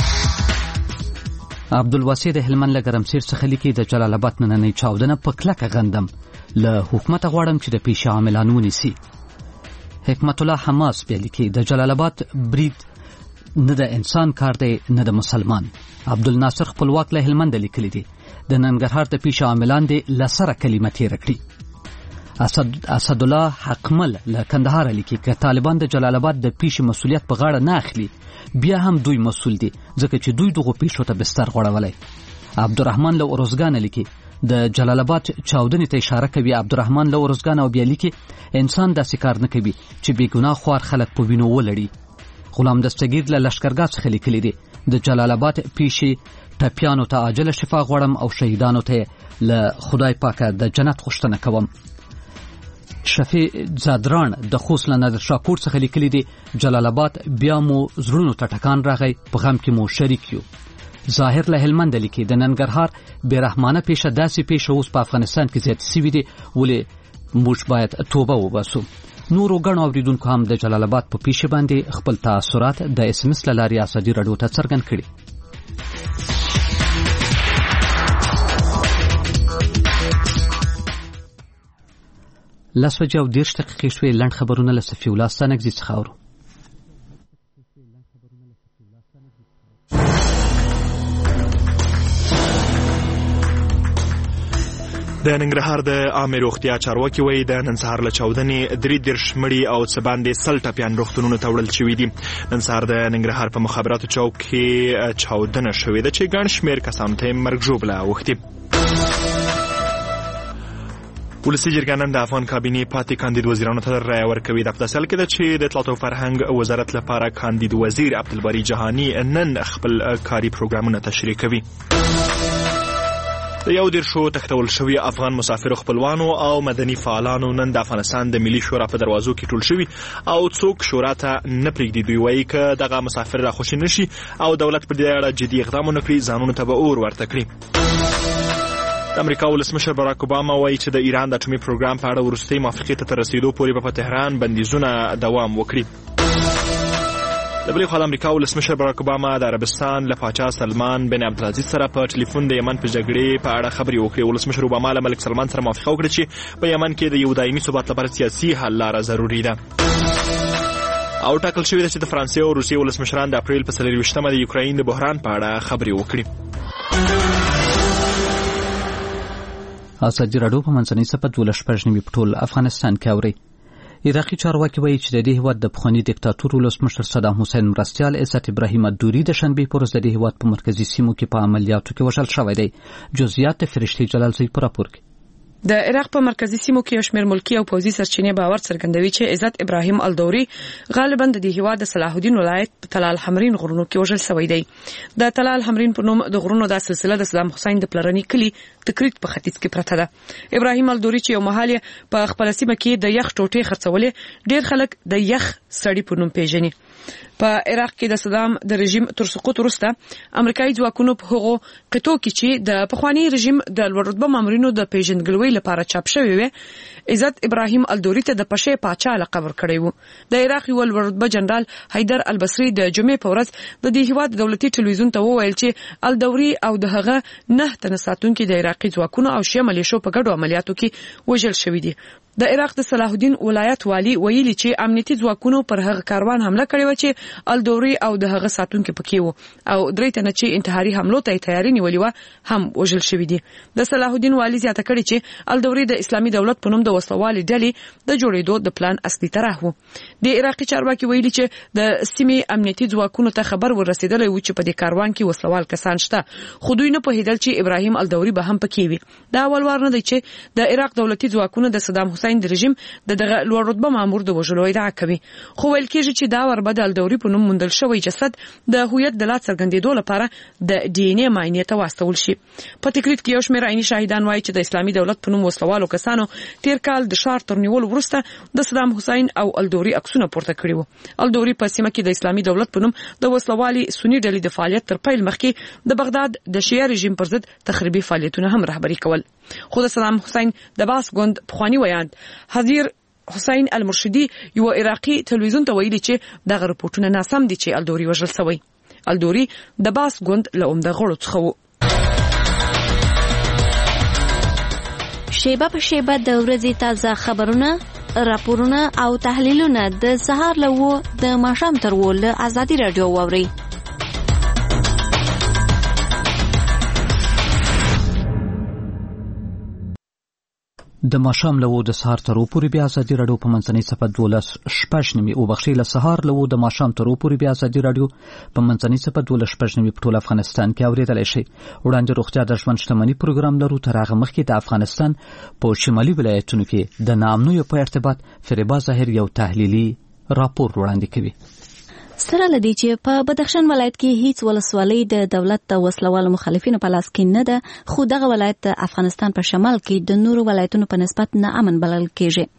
عبدالواسع د هلمند له ګرمسیر څخه لیکي د جلال آباد نننۍ چاودنه په کلکه غندم له حکومت غواړم چې د پیښې عاملان ونیسي. حکمت الله حماس بیا لیکي د جلال آباد برید نه د انسان کار دی نه د مسلمان. عبدالناصر خپلواک له هلمند لیکلی دی د ننګرهار د پیښې عاملان دی لسره کلمه تیر کړي. اسد اسد الله حقمل له کندهار لیکي چې طالبان د جلال آباد د پیښې مسولیت په غاړه نه اخلي بیا هم دوی مسول دي ځکه چې دوی دغه پیښو ته بستر غوړولای. عبدالرحمن له اورزګان لیکي د جلال آباد چاودنې ته اشاره کوي. عبدالرحمن له اورزګان او بیا لیکي انسان داسې کار نه کوي چې بېګناه خوار خلک په وینو ولړي. غلام دستگیر له لشکرګاه څخه لیکلی دی د جلال آباد پیښې ټپیانو ته عاجله شفا غواړم او شهیدانو ته له خدای پاکه د جنت غوښتنه کوم. شفیع زادران د خوست له نادر شاه کوټ څخه لیکلی دی جلال آباد بیا مو زړونو ته ټکان راغی په غم کې مو شریک یو. ظاهر له هلمند لیکي د ننګرهار بیرحمانه پیښه داسې پیښه اوس په افغانستان کې زیات شوې دي ولې موږ باید توبه وباسو. نورو ګڼو اوریدونکو هم د جلال آباد په پیښه باندې خپل تاثرات د اس ام اس له لارې ازادي راډیو ته څرګند کړي. لس بجې او دېرش دقیقې شوې. لنډ خبرونه له صفي الله ستانکزي څخه اورو. د ننګرهار د عامې روغتیا چارواکي وایي د نن سهار له چاودنې درې دېرش مړي او څه باندې سل ټپیان روغتونونو ته وړل شوي دي. نن سهار د ننګرهار په مخابراتو چوک کې چاودنه شوې ده چې ګڼ شمېر کسانو ته یې مرګ ژوبله اوښتې. ولسي جرګه نن د افغان کابینې پاتې کاندید وزیرانو ته رایه ورکوي. دا په داسې حال کې ده چې د اطلاعات او فرهنګ وزارت لپاره کاندید وزیر عبدالباري جهاني نن خپل کاري پروګرامونه تشریح کوي. د یو دېرشو تښتول شوي افغان مسافرو خپلوانو او مدني فعالانو نن د افغانستان د ملي شورا په دروازو کې ټول شوي او څوک شورا ته نه پرېږدي. دوی وایي که دغه مسافر راخوشي نشي او دولت په دې اړه جدي اقدام ونه کړي ځانونو ته به اور ورته کړي. د امریکا ولسمشر باراک اوباما وایي چې د ایران د اټومي پروګرام په اړه وروستۍ موافقې ته تر رسېدو پورې به په تهران بندیزونه دوام وکړي. د بلې خوا د امریکا ولسمشر باراک اوباما د عربستان له پاچا سلمان بن عبدالعزیز سره په ټلیفون د یمن په جګړې په اړه خبرې وکړې. ولسمشر اوباما له ملک سلمان سره موافقه وکړه چې په یمن کې د یو دایمي ثبات لپاره سیاسي حل لاره ضروري ده. او ټاکل شوې ده چې د فرانسې او روسیې ولسمشران د اپریل په څلرویشتمه د یوکراین د بحران په اړه خبرې وکړي. ازادي راډیو په منځنۍ صفحه دولس شپږ نیمې په ټول افغانستان کې اوري. عراقي چارواکي وایي چې د دې هیواد د پخواني دیکتاتور ولسمشر صدام حسین مرستیال عزت ابراهیم الدوري د شنبې په ورځ د دې هیواد په مرکزي سیمو کې په عملیاتو کې وژل شوی دی. جزئیات د فرشتي جلال زوی په راپور کې. د عراق په مرکزي سیمو کې شمیر ملکی او پوځي سرچینې باور څرګندوي چې عزت ابراهیم الدوري غالبا د دې هیواد د صلاح الدین ولایت په تلال حمرین غرونو کې وژل شوی دی. د تلال حمرین په نوم د غرونو د سلسله د صدام حسین د پلرني کلی تکریت په ختیځ کې پرته ده. ابراهیم الدوري چې یو مهال په خپل سیمه کې د یخ ټوټې خرڅولې ډیر خلک د یخ سړی په نوم پیژني. په عراق کې د صدام د رژیم تر سقوط وروسته امریکایي ځواکونو په هغو قطو کې چې د پخوانی رژیم د لوړ رتبه مامورینو د پیژندګلوۍ لپاره چاپ شوی وي عزت ابراهیم الدوري ته د پښې پاچا لقب ورکړی وو. د عراق یو لوړ رتبه جنرال حیدر البصری د جمعې په ورځ د دې هیواد دولتي ټلویزیون ته وویل چې الدوري او دغه نه تنه ساتونکو د عراقي ځواکونو او شیعه ملیشو په ګډو عملیاتو کې وژل شوی دي. د عراق د صلاح الدین ولایت والی ویلي چې امنیتي ځواکونو پر هغه کاروان حمله کړې و چې الدوري او د هغه ساتونکو پکې وو او درې تنه چې انتحاري حملو ته تیاری نیولې و هم وژل شوی دي. د صلاح الدین والی زیاته کړې چې الدوري د اسلامي دولت په نوم د وسلوالي ډلې د جوړېدو د پلان اصلي طرح وو. د عراقي چارواکي ویلي چې د سیمې امنیتي ځواکونو ته خبر ورسېدلی و چې په دې کاروان کې وسلوال کسان شته خو دوی نه پوهېدل چې ابراهیم الدوري به هم پکې وي. دا اول وار نه دی چې د عراق دولتي ځواکونو د صدام حسین د رژیم د دغه لوړ رتبه مامور د وژلو ادعا کوي خو ویل کېږي چې دا ور بدل الدوري په نوم موندل شوی جسد د هویت د لا څرګندېدو لپاره د ډي ان اے معاینې ته واستول شي. په تکریت کې یو شمېر عیني شاهدان وایي چې د اسلامي دولت په نوم وسلوالو کسانو تیر کال د ښار تر نیولو وروسته د صدام حسین او الدوري عکسونه پورته کړي وو. الدوري په سیمه کې د اسلامي دولت په نوم د وسلوالي سنی ډلې د فعالیت تر پیل مخکې د بغداد د شیعه رژیم پر ضد تخریبي فعالیتونه هم رهبري کول. خو د صدام حسین د باس ګوند پخوانی ویاند حضیر حسین المرشدي یو عراقي ټلویزیون ته ویلي چې دغه رپورټونه ناسم دي چې الدوري وژل شوی. الدوري د باس ګوند له عمده غړو څخه و. شیبه په شیبه د ورځې تازه خبرونه، راپورونه او تحلیلونه د سهار له و د ماښام تر و له ازادي راډیو واورئ. د ماښام له و د سهار تر پورې بیا ازادي راډیو په منځنۍ صفحه دولس شپږ نیمې او بخښي له سهار له و د ماښام تر پورې بیا ازادي راډیو په منځنۍ صفحه دولس شپږ نیمې په ټول افغانستان کې اورېدلی شئ. وړاندې روغتیا د ژوند شتمنۍ پروګرام لرو. تر هغه مخکې د افغانستان په شمالي ولایتونو کې د ناامنیو په ارتباط فریبا ظاهر یو تحلیلي راپور وړاندې کوي. سره لدی چې په بدخشان ولایت کې هیڅ ولسوالۍ د دولت د وسلوالو مخالفینو په لاس کې نه ده خو دغه ولایت د افغانستان په شمال کې د نورو ولایتونو په نسبت ناامن بلل کېږي.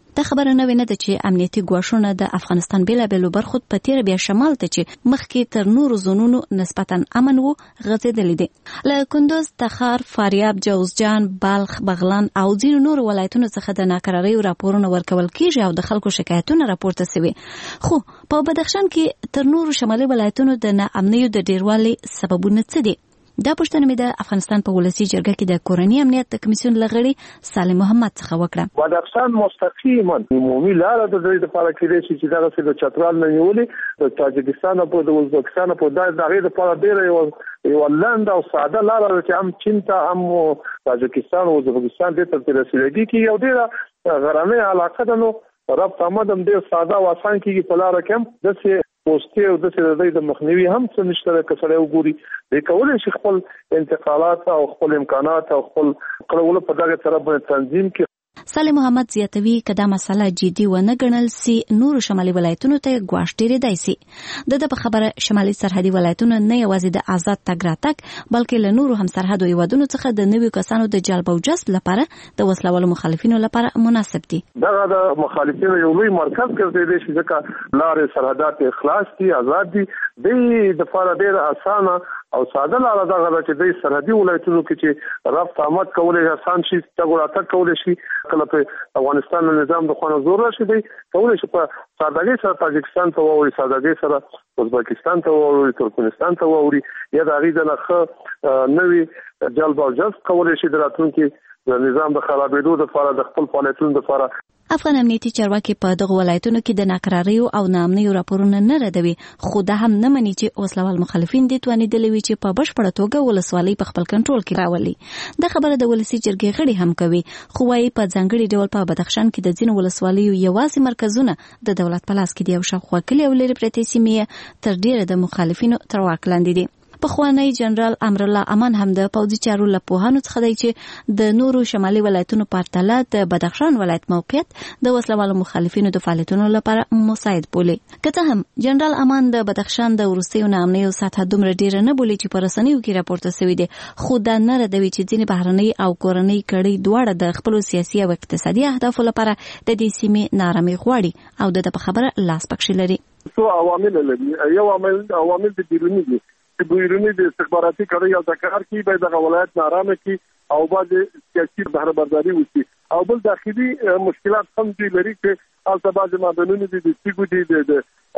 دا خبره نه ویني چې امنیتي ګواښونه د افغانستان بیلابېلو برخو په تیر بیا شمال ته چې مخکې تر نورو زونونو نسبتا امن وو غځېدلې دي. له کندوز، تخار، فاریاب، جوزجان، بلخ، بغلان او ځینو نورو ولایتونو څخه د ناکراریو راپورونه ورکول کیږي او د خلکو شکایتونه راپورته شوي. خو په بدخشان کې تر نورو شمالي ولایتونو د ناامنیو د ډیروالي سببونه څه دي؟ دا پوښتنه مې د افغانستان په ولسی جرګه کې د کورنۍ امنیت د کمیسیون لغړي سالم محمد څخه وکړه. بدخشان مستقیما عمومي لاره د دوی لپاره کې چې دغه څه د چترال نه نیولې د تاجکستان په د ازبکستان په دغه دغه لپاره ډیره یو یو لاند او ساده لاره چې هم چین ته هم تاجکستان او ازبکستان ته تر رسیدګي کې یو ډیره غرامه علاقه ده. نو رب تمام ډیر ساده او آسان کې په لاره کې د پوسټي او د څه د مخنیوي هم څه نشته کسره وګوري د کولای شي خپل انتقالات او خپل امکانات او خپل کړول په دغه طرف باندې تنظیم کې. سالم محمد زیاتوي کدا مسله جدي و نه ګڼل سي نور شمالي ولایتونو ته ګواښ ډېرېدای سي. د د په خبره شمالي سرحدي ولایتونه نه یوازې د آزاد تګ راتګ بلکې له نورو هم سرحدو هیوادونو څخه د نویو کسانو د جلب او جذب لپاره د وسلوالو مخالفینو لپاره مناسب دي. دغه د مخالفینو یو لوی مرکز ګرځېدلی شي ځکه لارې سرحدات اخلاص دي، آزاد دي، د لپاره ډېر اسانه او ساده لاره دغه چې د سرحدي ولایتونو کې چې رفت آمد کولای آسان شي، تګ راتګ کولای شي. کله په افغانستان نظام د خونه زور راشي دی کولای شي په سادهګۍ سره تاجکستان ته ووري، سادهګۍ سره ازبکستان ته ووري، ترکمنستان ته ووري، یا د هغې د نښه نوي جلب او جذب کولای شي د راتلونکي د نظام د خرابېدو لپاره د خپل فعالیتونو لپاره. افغان امنیتي چارواکي په دغه ولایتونو کې د ناکراریو او ناامنیو راپورونه نه ردوي، خو دا هم نه مني چې وسلوال مخالفین دي توانېدلي وي چې په بشپړه توګه ولسوالۍ په خپل کنټرول کې راولي. دا خبره د ولسي جرګې غړي هم کوي، خو وايي په ځانګړي ډول په بدخشان کې د ځینو ولسوالیو یوازې مرکزونه د دولت په لاس کې دي او شاوخوا کلي او لرې پرتې سیمې تر ډیره د مخالفینو تر واک لاندې دي. پخوانی جنرال امرالله امان هم د پوځي چارو له پوهانو څخه دی چې د نورو شمالي ولایتونو په پرتله د بدخشان ولایت موقعیت د وسلوالو مخالفینو د فعالیتونو لپاره مساعد بولي. که څه هم جنرال امان د بدخشان د وروستیو ناامنیو سطحه دومره ډیره نه بولي چې په رسنیو کې راپورته شوي دي، خو دا نه ردوي چې ځینې بهرنۍ او کورنۍ کړۍ دواړه د خپلو سیاسي او اقتصادي اهدافو لپاره د دې سیمې نارامي غواړي او د په خبره لاس پکښې لري. څو عوامل لري. یو عامل عوامل د بیروني دي چې بیروني د استخباراتي کړۍ او د کار کې به د ولایت نارامه کې او بعد سیاسي بهرهبرداري وشي، او بل داخلي مشکلات هم دي لري چې البته بعض معدنونه دي د سیګو دي د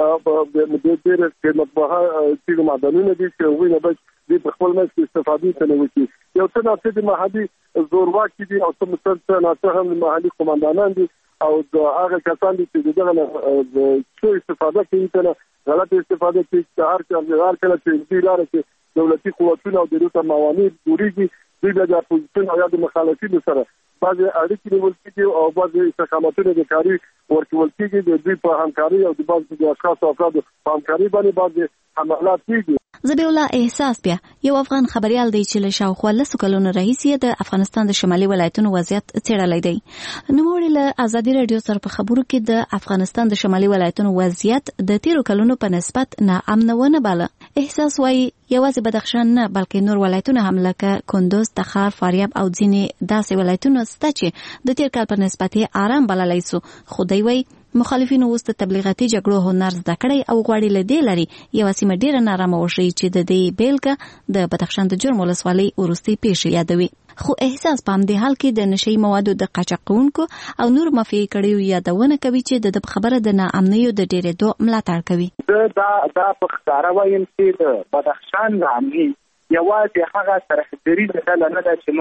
د د ډېر قیمتبها سیګو معدنونه دي چې هغوی نه بچ دي په خپل منځ کې استفادې ته نه وکړي. یو څه ناڅه د محلي زورواکي دي او څه مثلا ناڅه هم محلي قومندانان دي او د هغه کسان دي چې دغه نه څو استفاده کوي ته غلط استفاده کوي چې هر کله هر کله چې د لارې کې دولتي قوتونه او د روته موانع جوړیږي دوی د اپوزیشن او یا د مخالفینو سره بعض اړیکې نیول کېږي او بعض استقامتونه د کاري ورکول کېږي د دوی په همکاري او د بعض د اشخاصو او افرادو په همکاري باندې بعض حملات کېږي. ذبیح الله احساس بیا یو افغان خبريال دی چې له شاوخوا لسو کلونو راهیسې د افغانستان د شمالي ولایتونو وضعیت څېړلی دی. نوموړي له ازادي راډیو سره په خبرو کې د افغانستان د شمالي ولایتونو وضعیت د تیرو کلونو په نسبت ناامن ونه باله. احساس وایي یوازې بدخشان نه بلکې نور ولایتونه هم لکه کندوز، تخار، فاریاب او ځینې داسې ولایتونه شته چې د تیر کال په نسبت یې آرام بللی سو، خو دی وایي مخالفینو اوس د تبلیغاتي جګړو هنر زده کړی او غواړي له دې لارې یوه سیمه ډېره نارامه وښیي چې د دې بیلګه د بدخشان د جرم ولسوالۍ وروستۍ پیښې یادوي. خو احساس په همدې حال کې د نشهیي موادو د قاچاق کوونکو او نور مافیایي کړیو یادونه کوي چې د خبره د ناامنیو د ډېرېدو ملاتړ کوي. دا دا په ښکاره وایم چې د بدخشان ناامني یوازې هغه ترهګریزه ډله نه ده چې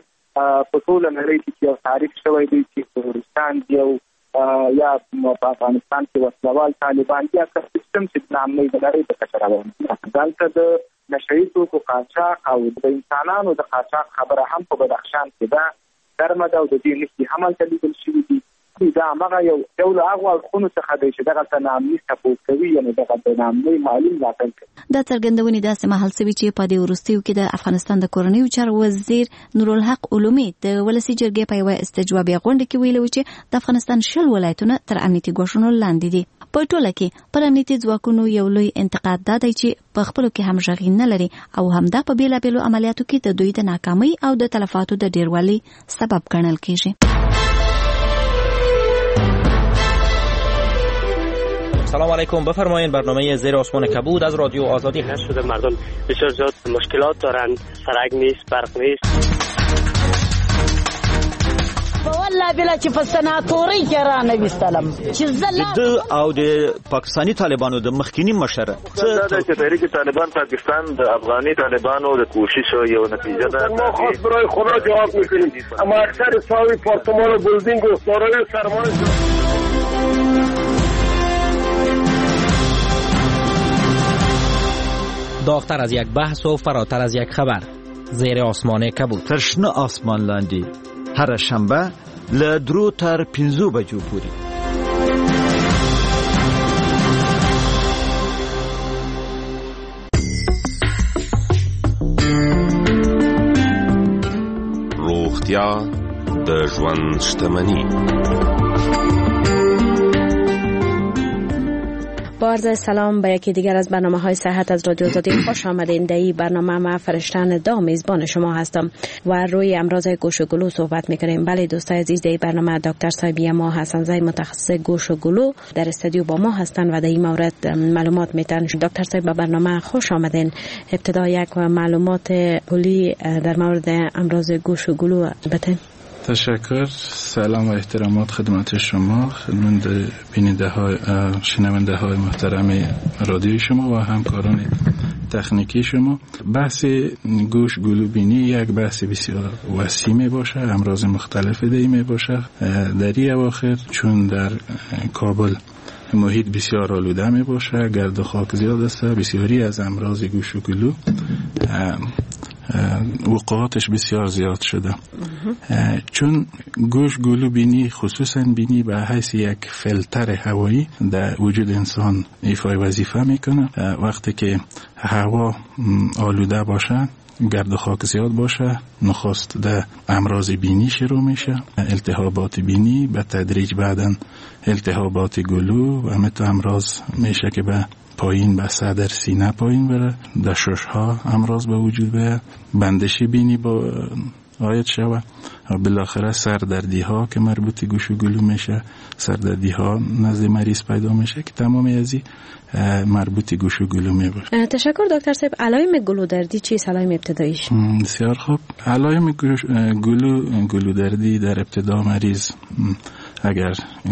موږ په ټوله نړۍ کې یو تعریف شوی دی چې ترورستان یو یا په افغانستان کې وسلوال طالبان یا سیستم چې ناامنۍ د نړۍ په کچه روان دي. دلته د نشهیي توکو قاچاق او د انسانانو د قاچاق خبره هم په بدخشان کې ده ګرمه ده او د دې نښې هم هلته لیدل شوي دي. دا هماغه یو یو له هغو اړخونو څخه دی چې دغه ناامني سپورټ کوي، یعنې دغه د ناامنۍ مالي ملاتړ کوي. دا څرګندونې داسې مهال سوي چې په دې وروستیو کې د افغانستان د کورنیو چارو وزیر نورالحق علومي د ولسي جرګې په یوه استجوابي غونډه کې ویلي و چې د افغانستان شل ولایتونه تر امنیتي ګواښونو لاندې دي. په ټوله کې پر امنیتي ځواکونو یو لوی انتقاد دا دی چې په خپلو کې همغږي نه لري او همدا په بېلابېلو عملیاتو کې د دوی د ناکامۍ او د تلفاتو د ډېروالي سبب ګڼل کېږي. سلام علیکم، بفرمایید. برنامه زیر آسمان کبود از رادیو آزادی هست. شده مردم بسیار زیاد مشکلات دارن، سرک نیست، برق نیست. والله بلا چې په سناتوري کې را نه وستلم چې زله د او د پاکستانی طالبانو د مخکینی مشر څه د تحریک طالبان پاکستان د افغاني طالبانو د کوشش یو نتیجه ده. ما خاص برای خدا جواب میکنیم، اما اکثر ساوی پارتمان و بلدینگ و سارای سرمایه داغتر از یک بحث و فراتر از یک خبر. زیر آسمان کبود. ترشنه آسمان لاندی هر شنبه له درو تر پنځو بجو پورې. روغتیا د ژوند شتمنی. با عرض سلام به یکی دیگر از برنامه های صحت از رادیو آزادی خوش آمدین. در این برنامه ما فرشتن دا میزبان شما هستم و روی امراض گوش و گلو صحبت میکنیم. بله دوستای عزیز، در این برنامه دکتر صاحبی ما حسن زای متخصص گوش و گلو در استودیو با ما هستند و در این مورد معلومات میتن. دکتر صاحب به برنامه خوش آمدین. ابتدا یک معلومات کلی در مورد امراض گوش و گلو بتین. تشکر. سلام و احترامات خدمت شما، خدمت بیننده های شنونده های محترم رادیوی شما و همکاران تکنیکی شما. بحث گوش گلو بینی یک بحث بسیار وسیع می باشه، امراض مختلف دی می باشه. در این اواخر چون در کابل محیط بسیار آلوده می باشه، گرد و خاک زیاد است، بسیاری از امراض گوش و گلو وقوعاتش بسیار زیاد شده. چون گوش گلو بینی خصوصا بینی به حیث یک فیلتر هوایی در وجود انسان ایفای وظیفه میکنه. وقتی که هوا آلوده باشه، گرد و خاک زیاد باشه، نخست در امراض بینی شروع میشه، التهابات بینی، به تدریج بعدن التهابات گلو و مثل امراض میشه که به پایین به صدر سینه پایین بره، در شش ها امراض به وجود بیاد، بندشی بینی با آید شوه و بالاخره سردردی ها که مربوط گوش و گلو میشه، سردردی ها نزد مریض پیدا میشه که تمامی ازی مربوط گوش و گلو میباشه. تشکر دکتر صاحب. علائم گلو دردی چیست؟ علائم ابتداییش؟ بسیار خوب. علائم گلو گلو دردی در ابتدا مریض اگر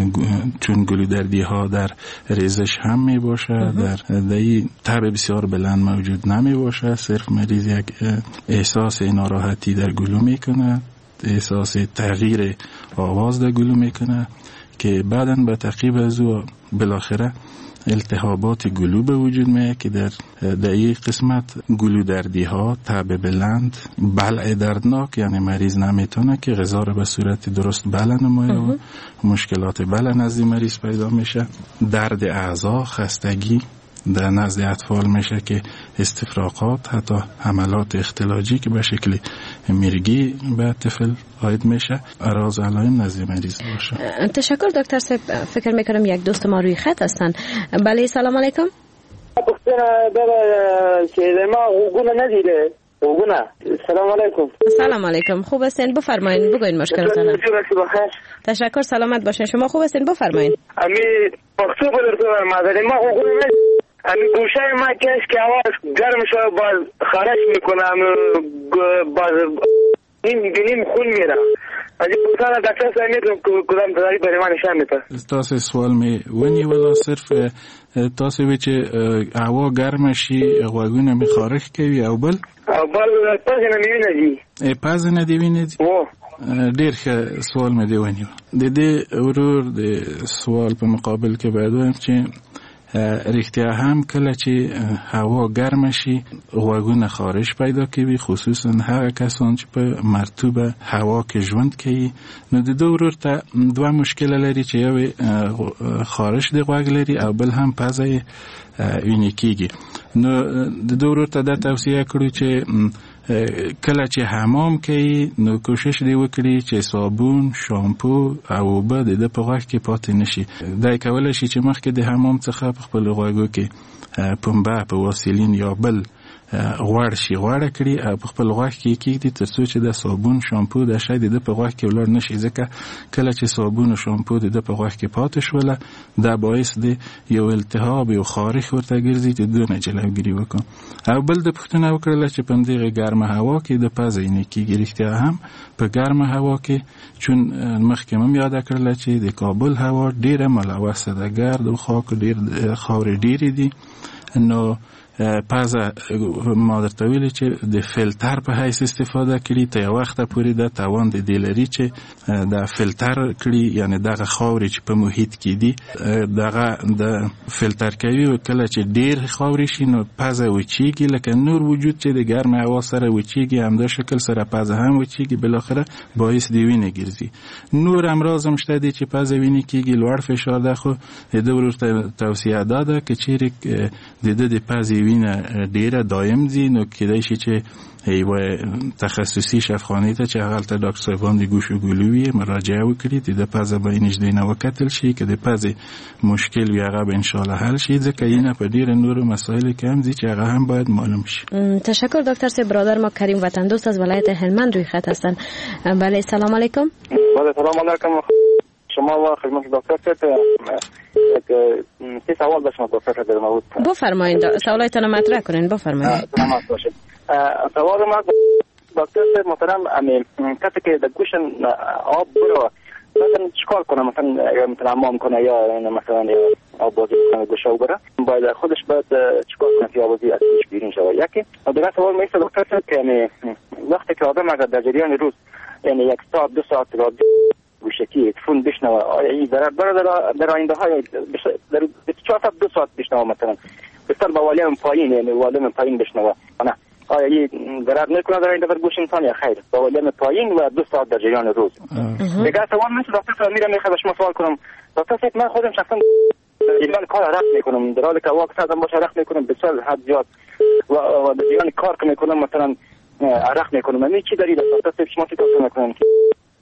چون گلو دردی ها در ریزش هم می باشه، در دهی تب بسیار بلند موجود نمی باشه، صرف مریض یک احساس ناراحتی در گلو می کنه، احساس تغییر آواز در گلو می کنه که بعداً به تعقیب از او بالاخره التهابات گلو به وجود میاد که در دقیق قسمت گلو دردی ها، تب بلند، بلع دردناک، یعنی مریض نمیتونه که غذا رو به صورت درست بلع نمایه و مشکلات بلع نزد مریض پیدا میشه. درد اعضا، خستگی در نزد اطفال میشه که استفراغات، حتی حملات اختلاجی که به شکل میرگی به طفل عاید میشه، اراز علائم نزد مریض باشه. تشکر دکتر صاحب. فکر میکنم یک دوست ما روی خط هستن. بله سلام علیکم. پختنه داره که ما حقوقونه ندیده حقوقونه. سلام علیکم. سلام علیکم. خوب هستین؟ بفرمایید بگوین مشکلتون. تشکر. سلامت باشین. شما خوب هستین؟ بفرمایید. امی پختو بدرتو مادر ما حقوقونه ندیده. امی گوشه ما کش که آواز گرم شد باز خارج میکنم، باز نیم نیم خون میرم. اجی پوسانه دکتر صاحب میگم کدام داری برای من نشان میده. تاسو سوال می ونی ولا صرف تاسو وی چې هوا ګرم شي غوګونه می خارج کوي او بل او بل پزنه می ویني ای پزنه دی ویني او ډیر ښه سوال می دی ونی د دې ورور د سوال په مقابل کې باید وایم چې رښتیا هم کله چې هوا ګرم شي غوږونه خارش پیدا کوي، خصوصا هغه کسان چې په مرطوبه هوا کې ژوند کوي. نو د دوه ورور ته دوه مشکل لري چې یو خارش د غوږ لري او بل هم پزه ویني کیږي. نو د دوه ورور ته دا توصیه کړو چې کله چې حمام کوي نو کوشش دی وکړي چې صابون، شامپو او اوبه د په غوږ کې پاتې نشي. دا کولای شي چې مخکې د حمام څخه په خپل غوږو کې پنبه په واسلین یا بل غوړ شي غوړه کړي او په خپل غوږ کې کېږدي تر څو چې د صابون شامپو د شاید د په غوږ کې ولر نشي، ځکه کله چې صابون او شامپو د په غوږ کې پاتې شوله دا باعث دی یو التهاب او خارښ ورته ګرځي چې دونه جلوګیری وکړي. او بل د پښتنه وکړه چې په دغه ګرمه هوا کې د پزې نه کېږي. رښتیا هم په ګرمه هوا کې چون مخکې مم یاد کړل چې د کابل هوا ډیره ملوثه ده، ګرد او خاک ډیر خاورې ډیرې دي، نو پزه ما درته ویلي چې د فلتر په حیث استفاده کړي ته یو وخت پورې د توان د دی لري چې د فلتر کړي، یعنی دغه خاورې چې په محیط کې دي دغه د فلتر کوي او کله چې ډیر خاورې شي نو پزه وچیږي، لکه نور وجود چې د ګرمه هوا سره وچیږي همدا شکل سره پزه هم وچیږي، بالاخره باعث دی وینې ګرځي. نور امراض هم شته دي چې پزه وینې کېږي، لوړ فشار ده، خو د ورته توصیه ده که چیرې د د پزې وینه ډیره دایم ځي نو کېدای شي چې یو تخصصي شفاخانه ته چې هغه ډاکټر صاحبان د ګوشو ګلوي مراجعه وکړي د پزه به نږدې نه وکتل شي، که د پزې مشکل وي هغه به ان شاء الله حل شي، ځکه اینه په ډیره نورو مسایل کې هم ځي چې هغه هم باید معلوم شي. تشکر دکتر صاحب. برادر ما کریم وطن دوست از ولایت هلمند روی خط هستن. بله سلام علیکم. بله سلام علیکم شما و خدمت دکتر صاحب. یک سوال داشتم دکتر صاحب درمود. بفرمایید سوالاتتون مطرح کنین. بفرمایید. سلامت باشید. سوال ما دکتر صاحب محترم امی کسی که در گوشن آب برو مثلا چیکار کنه، مثلا مثلا حمام کنه یا مثلا آب بازی کنه گوشه او بره باید خودش باید چیکار کنه که آبازی از گوش بیرون شود. یکی دیگه سوال میشه دکتر صاحب که وقتی که آدم اگر در جریان روز یعنی یک ساعت دو ساعت را گوشکی تفون بشنوه این در در در آینده های در بیست و چهار ساعت دو ساعت بشنوه مثلا بسیار با والیم پایین یعنی والیم پایین بشنوه نه آیا این ضرر نکنه در آینده بر گوش انسان یا خیر با والیم پایین و دو ساعت در جریان روز. دیگه سوال میشه دکتر صاحب میرم میخوام شما سوال کنم دکتر صاحب من خودم شخصا جریان کار رفت میکنم در حالی که واقع سازم باشه رفت میکنم بسیار حد زیاد و در جریان کار که میکنم مثلا عرق میکنم من چی دارید دکتر صاحب شما چی توصیه میکنم که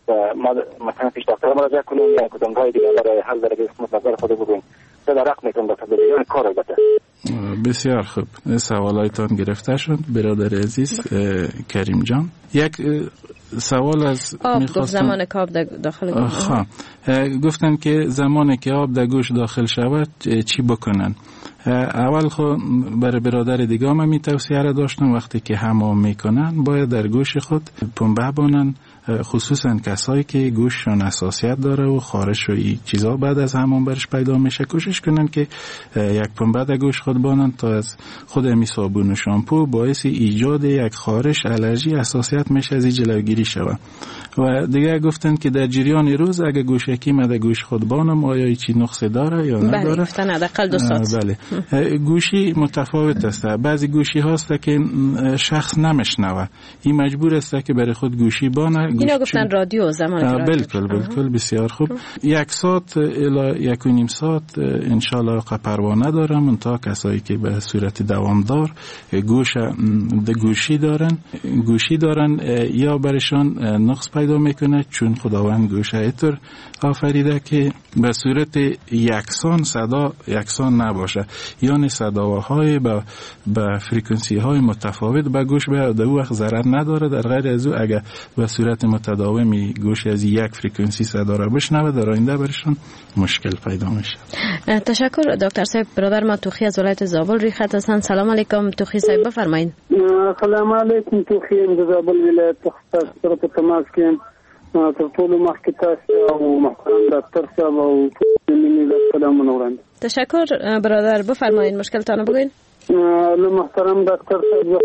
مثلا پیش دکتر مراجعه کنم یا کدامگاه دیگه برای حل در قسمت نظر خود بگویم در رقم میکنم دکتر در جریان کار البته. بسیار خوب سوالایتان گرفته شد برادر عزیز کریم جان. یک سوال از آب گفت زمان که آب داخل گوش گفتن که زمانی که آب در گوش داخل شود چی بکنن. اول خود برای برادر دیگه هم می توصیه را داشتم وقتی که حمام میکنن باید در گوش خود پنبه بانن، خصوصا کسایی که گوششون حساسیت داره و خارش و این چیزا بعد از حمام برش پیدا میشه کوشش کنن که یک پنبه در گوش خود بانن تا از خود امی صابون و شامپو باعث ایجاد یک خارش الرژی حساسیت میشه از این جلوگیری شود. و دیگه گفتن که در جریان روز اگه گوشکی مده گوش خود بانم آیا چی نقص داره یا نداره؟ بله گفتن حداقل دو ساعت. بله گوشی متفاوت است. بعضی گوشی هاست که شخص نمیشنوه این مجبور است که برای خود گوشی بانه. اینا گفتن رادیو زمان رادیو. بالکل بالکل بسیار خوب. یک ساعت الی یک و نیم ساعت انشالله پروانه دارم اون کسایی که به صورت دوامدار گوش د گوشی دارن گوشی دارن یا برشان نقص پیدا میکنه چون خداوند گوشه ایتر آفریده که به صورت یکسان صدا یکسان نباشه، یعنی صداهای با به فرکانسی های متفاوت به گوش به دو وقت ضرر نداره. در غیر از او اگر به صورت متداومی گوش از یک فرکانسی صدا را بشنوه در آینده برشان مشکل پیدا میشه. تشکر دکتر صاحب. برادر ما توخی از ولایت زابل روی خط هستن. سلام علیکم توخی صاحب بفرمایید. سلام علیکم توخی از زابل ولایت سره په تماس کې تر ټولو مخکې تاسو او محترم ډاکټر صاحب او مینې سلامونه وړاندې. تشکر برادر بفرمایید مشکلتان بگوین. له محترم ډاکټر صاحب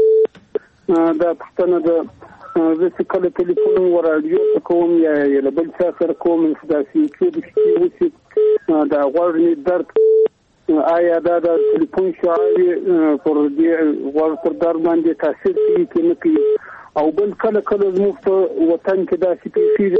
دا پښتنه ده زه چې کله ټلیفون و رادیو ته کوم یا له بل چا سره کوم داسې کېدای شي وشي دا غوږ درد آیا دا د ټلیفون شعاري پر دې غوږ پر درد باندې تاثیر کوي که نه کوي او بل کله کله زموږ په وطن کې داسې پیښې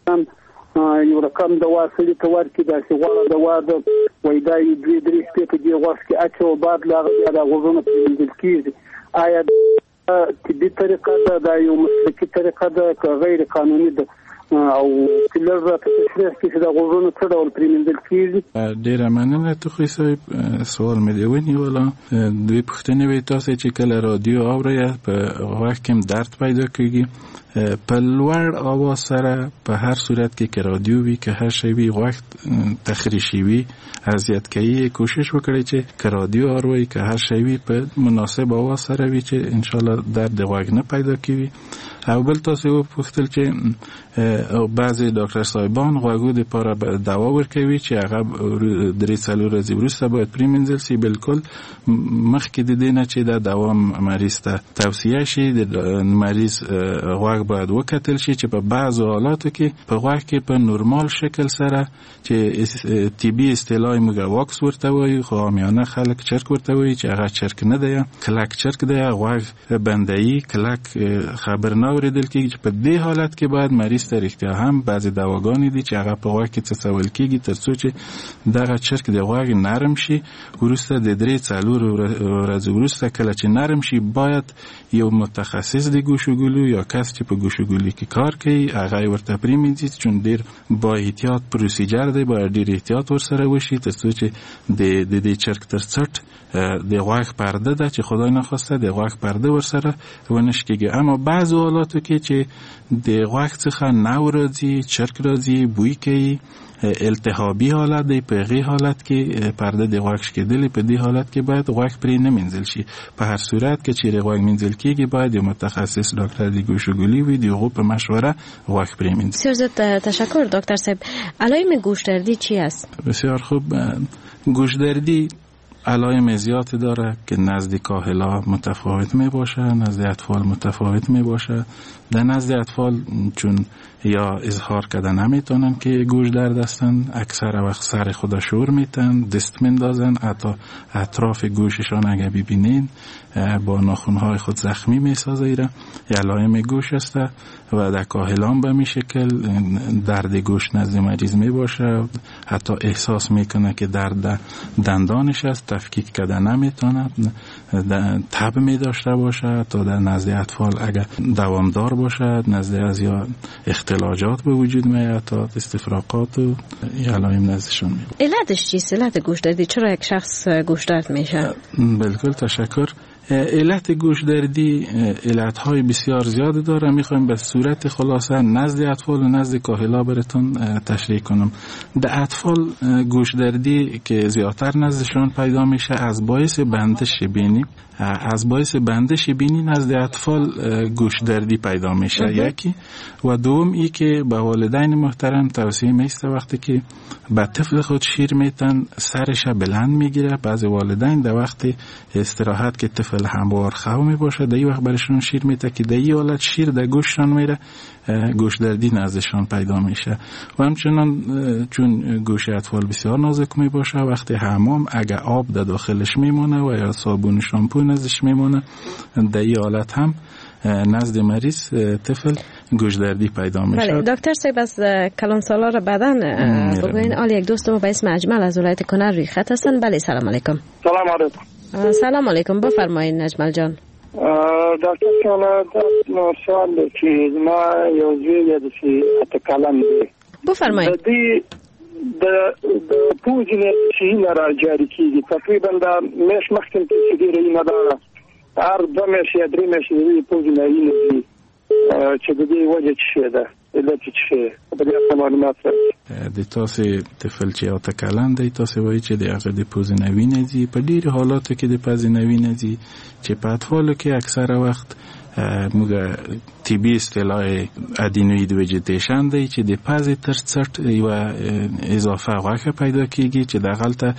یو رقم دوا سړي ته ورکړي داسې غوړه دوا ده وایي دا یې دوې درې شپې په دې غوږ کې اچوه بعد له هغه بیا دا غوږونه پرې مینځل کېږي. آیا طبي طریقه ده دا یو مسلکي طریقه ده که غیر قانوني ده او کلر راته تشریح کړي چې د غوږونو څه ډول پرېمنځل کېږي. ډېره مننه توخی صاحب، سوال مې دی ونیوله. دوی پوښتنې وې تاسې چې کله رادیو اورئ په غوږ کې درد پیدا کېږي. په لوړ اواز سره په هر صورت کې که رادیو وي که هر شی وي غوږ تخریشي وي اذیت کوي، کوشش وکړئ چې که رادیو اورئ که هر شی وي په مناسب اواز سره وي چې انشاءالله درد غوږ نه پیدا کوي. او بل تاسو وپوښتل چې بعضې ډاکټر صاحبان غوږو دپاره دوا ورکوي چې هغه درې څلور ورځې وروسته باید پرېمنځل شي. بلکل مخکې د دې نه چې دا دوا مریض ته توصیه شي د مریض غوږ باید وکتل شي چې په بعضو حالاتو کې په غوږ کې په نورمال شکل سره چې طبي اصطلاح موږ واکس ورته وایو، خو عامیانه خلک چرک ورته وایي چې هغه چرک نه دی، کلک چرک دی، غوږ بنده‌ای کلک خبر نه اوریدل کېږي چې په دې حالت کې باید مریض ته رښتیا هم بعضې دواګانې دي چې هغه په غوږ کې څڅول کېږي تر څو چې دغه چرک د غوږ نرم شي. وروسته د درې څلور ورځې وروسته کله چې نرم شي باید یو متخصص د گوشوګلو یا کس چې په گوشوګلو کې کار کوي هغه ورته پرېمنځي، چون ډېر با احتیاط پروسیجر دی، باید ډېر احتیاط ورسره وشي تر څو چې د دې چرک تر څټ د غوږ پرده ده چې خدای نخواسته د غوږ پرده ورسره ونش کېږي. اما بعضو حالاتو کې چې د غوږ څخه نو راځي، چرک راځي، بوی کوي، التهابي حالت دی، په هغې حالت کې پرده د غوږ شکېدلې، په دې حالت کې باید غوږ پرې نه مینځل شي. په هر صورت که چیرې غوږ مینځل کېږي باید یو متخصص ډاکټر د گوشوگلی وي، د هغو په مشوره غوږ پرې مینځي. بسیار زیاد تشکر دکتر صاحب. علائم گوشدردی چی است؟ بسیار خوب. گوشدردی علائم زیادی داره که نزد کاهلا متفاوت می باشه، نزد اطفال متفاوت می باشه. در نزد اطفال چون یا اظهار کرده نمیتونن که گوش درد هستن، اکثر وقت سر خود شور میتن، دست مندازن، حتی اطراف گوششان اگه ببینین با ناخونهای خود زخمی میسازه. ایره علائم گوش است و در کاهلان به می شکل درد گوش نزد مریض می باشه، حتی احساس میکنه که درد دندانش است، تفکیک کرده نمیتونه، تب می داشته باشه. تا در نزد اطفال اگه دوامدار باشد، نزد از یا اختلاجات به وجود میاد تا استفراغات و علائم نزدشون میاد. علتش چیست؟ علت گوشدردی چرا یک شخص گوشدرد میشه؟ بلکل تشکر. علت گوشدردی علتهای بسیار زیاد داره. میخوایم به صورت خلاصه نزد اطفال و نزد کاهلا براتون تشریح کنم. در اطفال گوشدردی که زیادتر نزدشون پیدا میشه از باعث بندش بینی، از باعث بندش بینی نزد اطفال گوشدردی پیدا میشه یکی. و دوم ای که به والدین محترم توصیه میسته وقتی که به طفل خود شیر میتن سرش بلند میگیره. بعضی والدین در وقت استراحت که طفل هموار خو میباشه در این وقت برشون شیر میته که در این حالت شیر در گوششان میره، گوشدردی نزدشان پیدا میشه. و همچنان چون گوش اطفال بسیار نازک میباشه، وقتی حمام اگه آب در داخلش میمونه و یا صابون شامپو نزدش میمونه، در این حالت هم نزد مریض طفل گوشدردی پیدا میشه. بله دکتر صاحب از کلان سالار بدن بگوین. آل یک دوست ما به اسم اجمل از ولایت کنر روی خط هستن. بله سلام علیکم. سلام علیکم. سلام علیکم، بفرمایید اجمل جان. دکتر سالار سوال چې ما یو ځای د شي اتکلم دی. بفرمایید. د د د پوجي نه شي نه راځي کیږي تقریبا د مش مخکې چې دی نه دا هر دو میشي درې میشي د پوجي نه نه چې د دې وجه څه ده علت څه په دې معلومات د تاسو طفل چې او تکلم دی تاسو وایي چې د هغه د پوزي نوی نه دي. په ډیرو حالاتو کې د پوزي نوی نه دي چې په اطفالو کې اکثره وخت موږ طبي اصطلاح ادینوید ویجیټیشن دی چې د پوزې تر څټ یو اضافه غوښه پیدا کیږي چې دغلته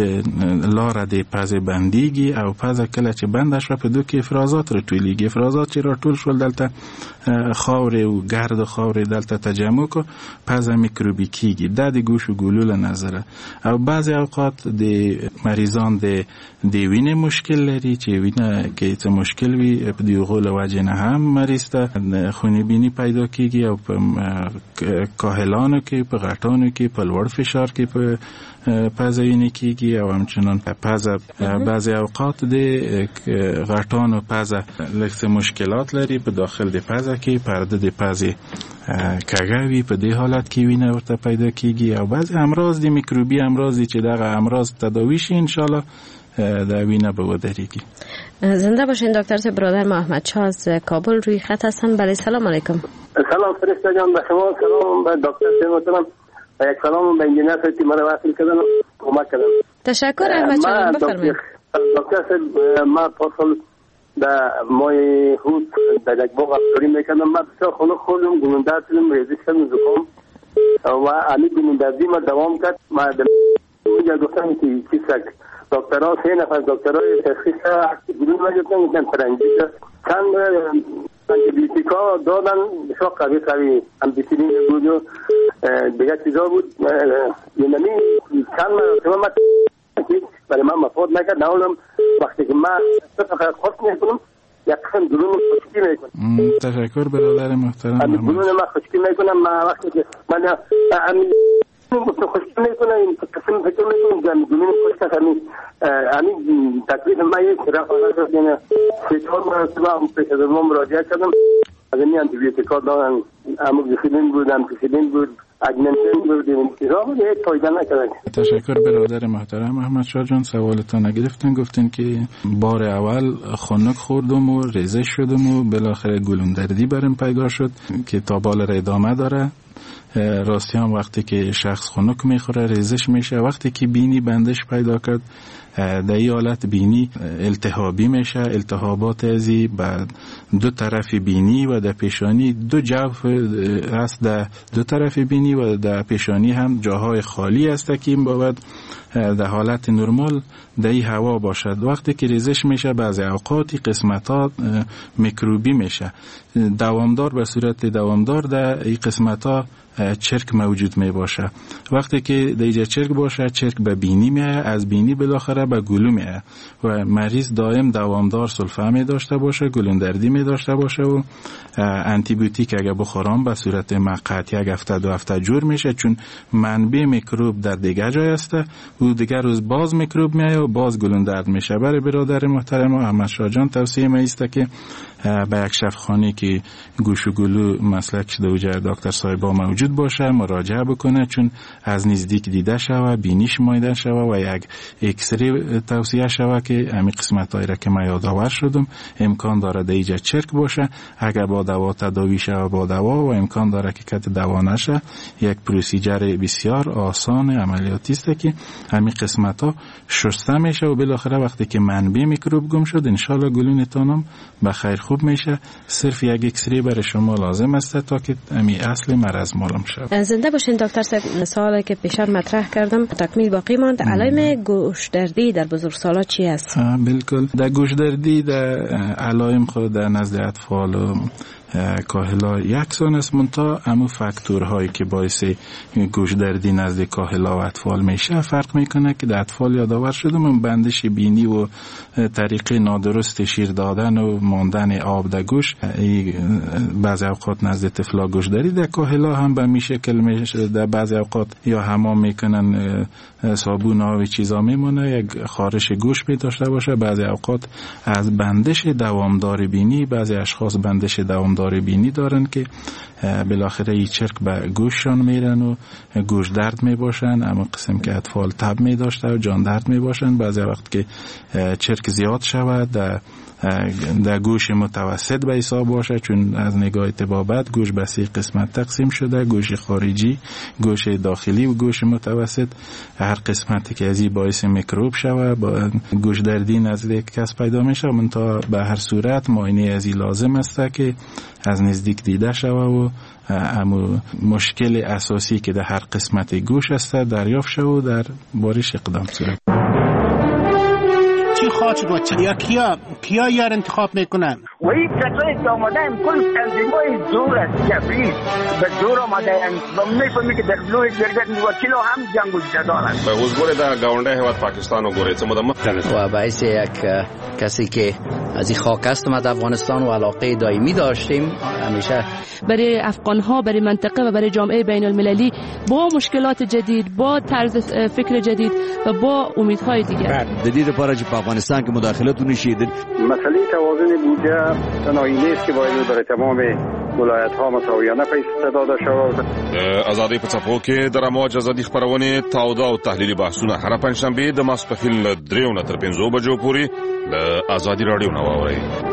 لاره د پوزې بنديږي او پوزه کله چې بند شوه په دوه کې افرازات راټولیږي. افرازات چې راټول شول دلته خاورې او ګرد خاورې دلته تجمع کو پوزه میکروبی کیږي. د د ګوشو ګلو له نظره او بعضی اوقات د مریضان د د وینې مشکل لري چې وینه کې څه مشکل وي په دیغه له وجه نه هم مریض ته خونی بینی پیدا کیږي او په کاهلانو کې په غټانو کې په لوړ فشار کې په پزه ویني کیږي او همچنان پزه بعضی اوقات د غټانو پزه لکه مشکلات لري په داخل د پزه کې پرده د پزه کږوي په دې حالت کې وینه ورته پیدا کیږي او بعض امراض د میکروبي امراض چې دغه امراض تداوی شي ان شاء الله در وینه به ودریږي. زنده باشین دکتر صاحب. برادر محمد شاه از کابل روی خط هستن. بله سلام علیکم. سلام فرشته جان، به شما سلام، به دکتر صاحب محترم و یک سلام به انجینر صاحب که مرا وصل کردن و کمک کردن. تشکر احمد جان، بفرمایید. دکتر صاحب ما پاسل در ماه هود در یک باغ افکاری میکردم، من بسیار خونه خوردم، گلونده شدم، ریزش شدم، زکام و علی گلوندردی ما دوام کرد. ما در اونجا گفتم که چی سک دکترها سه نفر دکترهای تشخیص گلون ما گفتن گفتن فرنگی چند انتیبیوتیکا دادن، بسیار قوی قوی امپیسیلین بود و دیگه چیزا بود. یعنی چند مرتبه من برای من مفاد نکرد، نهولم وقتی که من فقط خود میکنم یک قسم گلون خشکی میکنم. تشکر برادر محترم. گلون من خشکی میکنم، من وقتی که من همین خشکی میکنم این قسم فکر میکنم گلون خشک همین همین تکلیف من یک رفاقه شد. یعنی سه چهار مرتبه هم پیش از ما مراجعه کردم، از این انتیبیوتیکا دادن، اموکسیسیلین بود، امپیسیلین بود، اگمنتین بود، این چیزا بود، یک فایده نکرد. تشکر برادر محترم. احمد شاه جان سوالتان نگرفتن، گفتین که بار اول خنک خوردم و ریزش شدم و بالاخره گلوندردی برم پیدا شد که تا بال را ادامه داره. راستی هم وقتی که شخص خنک میخوره ریزش میشه، وقتی که بینی بندش پیدا کرد در این حالت بینی التهابی میشه، التهابات ازی بعد دو طرف بینی و در پیشانی دو جوف هست، در دو طرف بینی و در پیشانی هم جاهای خالی است که این باید در حالت نرمال در این هوا باشد. وقتی که ریزش میشه بعضی اوقاتی قسمتات میکروبی میشه، دوامدار به صورت دوامدار در این قسمتات چرک موجود می باشه. وقتی که دیجا چرک باشه، چرک به بینی میه، از بینی بالاخره به گلو میه و مریض دائم دوامدار سلفه می داشته باشه، گلوندردی می داشته باشه و انتیبیوتیک اگه بخورم به صورت مقطعی یک هفته دو هفته جور میشه، چون منبع میکروب در دیگه جای است و دیگر روز باز میکروب میه و باز گلوندرد میشه. برای برادر محترم احمد شاه جان توصیه می است که به یک شفاخانه که گوش و گلو مسلک شده و جای دکتر صاحبا موجود باشه مراجعه بکنه، چون از نزدیک دیده شوه، بینیش مایده شوه و یک اکسری توصیه شوه که همین قسمتایی را که من یادآور شدم امکان داره دیجا چرک باشه. اگر با دوا تداوی شوه با دوا و امکان داره که کت دوا نشه، یک پروسیجر بسیار آسان عملیاتی است که همین قسمتا شسته میشه و بالاخره وقتی که منبع میکروب گم شد انشالله گلونتانم به خیر خوب میشه. صرف یک اکسری برای شما لازم است تا که امی اصل مرض معلوم شد. زنده باشین دکتر صاحب. سوالی که پیشتر مطرح کردم تکمیل باقی ماند. علائم گوشدردی در بزرگسالا چی است؟ بالکل در گوشدردی در علائم خود در نزد اطفال و کاهلا یکسان است، منتها همون فاکتورهایی که باعث گوشدردی نزد کاهلا و اطفال میشه فرق میکنه که در اطفال یادآور شده من بندش بینی و طریقه نادرست شیر دادن و ماندن آب در گوش بعضی اوقات نزد طفلا گوشدردی. در کاهلا هم به می شکل میشه، در بعضی اوقات یا حمام میکنن صابون ها و چیزا میمونه یک خارش گوش می داشته باشه. بعضی اوقات از بندش دوامدار بینی، بعضی اشخاص بندش دوامدار بینی دارن که بالاخره این چرک به گوششان میرن و گوش درد می باشن. اما قسم که اطفال تب می داشته و جان درد می باشن. بعضی وقت که چرک زیاد شود در در گوش متوسط به حساب باشه، چون از نگاه طبابت گوش به سه قسمت تقسیم شده: گوش خارجی، گوش داخلی و گوش متوسط. هر قسمتی که از این باعث میکروب شوه با گوش دردی نزد کس پیدا میشه. منتها به هر صورت معاینه از این لازم است که از نزدیک دیده شوه و اما مشکل اساسی که در هر قسمت گوش است دریافت شوه و در بارش اقدام صورت. چی خواهد شد یا کیا کیا یار انتخاب میکنن؟ و این کسایی که آمدن کل تنظیمای زور است جبری به زور آمدن و میفهمی که در لوی درگت وکیل هم جنگ و جدال است. به حضور در گاونده هیواد پاکستان و گوره چه مدام و باعث یک کسی که از این خاک است ما در افغانستان و علاقه دائمی داشتیم همیشه برای افغان ها، برای منطقه و برای جامعه بین المللی با مشکلات جدید، با طرز فکر جدید و با امیدهای دیگر. جدید برای افغانستان که مداخلتون شید. مسئله توازن بودجه تنهایی نیست که باید برای تمام ولایت ها مساویانه پیسې داده شوه. د ازادۍ په څپو کې د رامواج ازادي خپرونې تاوده او تحلیلي بحثونه هره پنجشنبه د ماسپښین له دریو نه تر پنځو بجو پورې له ازادي راډیو نه واورئ.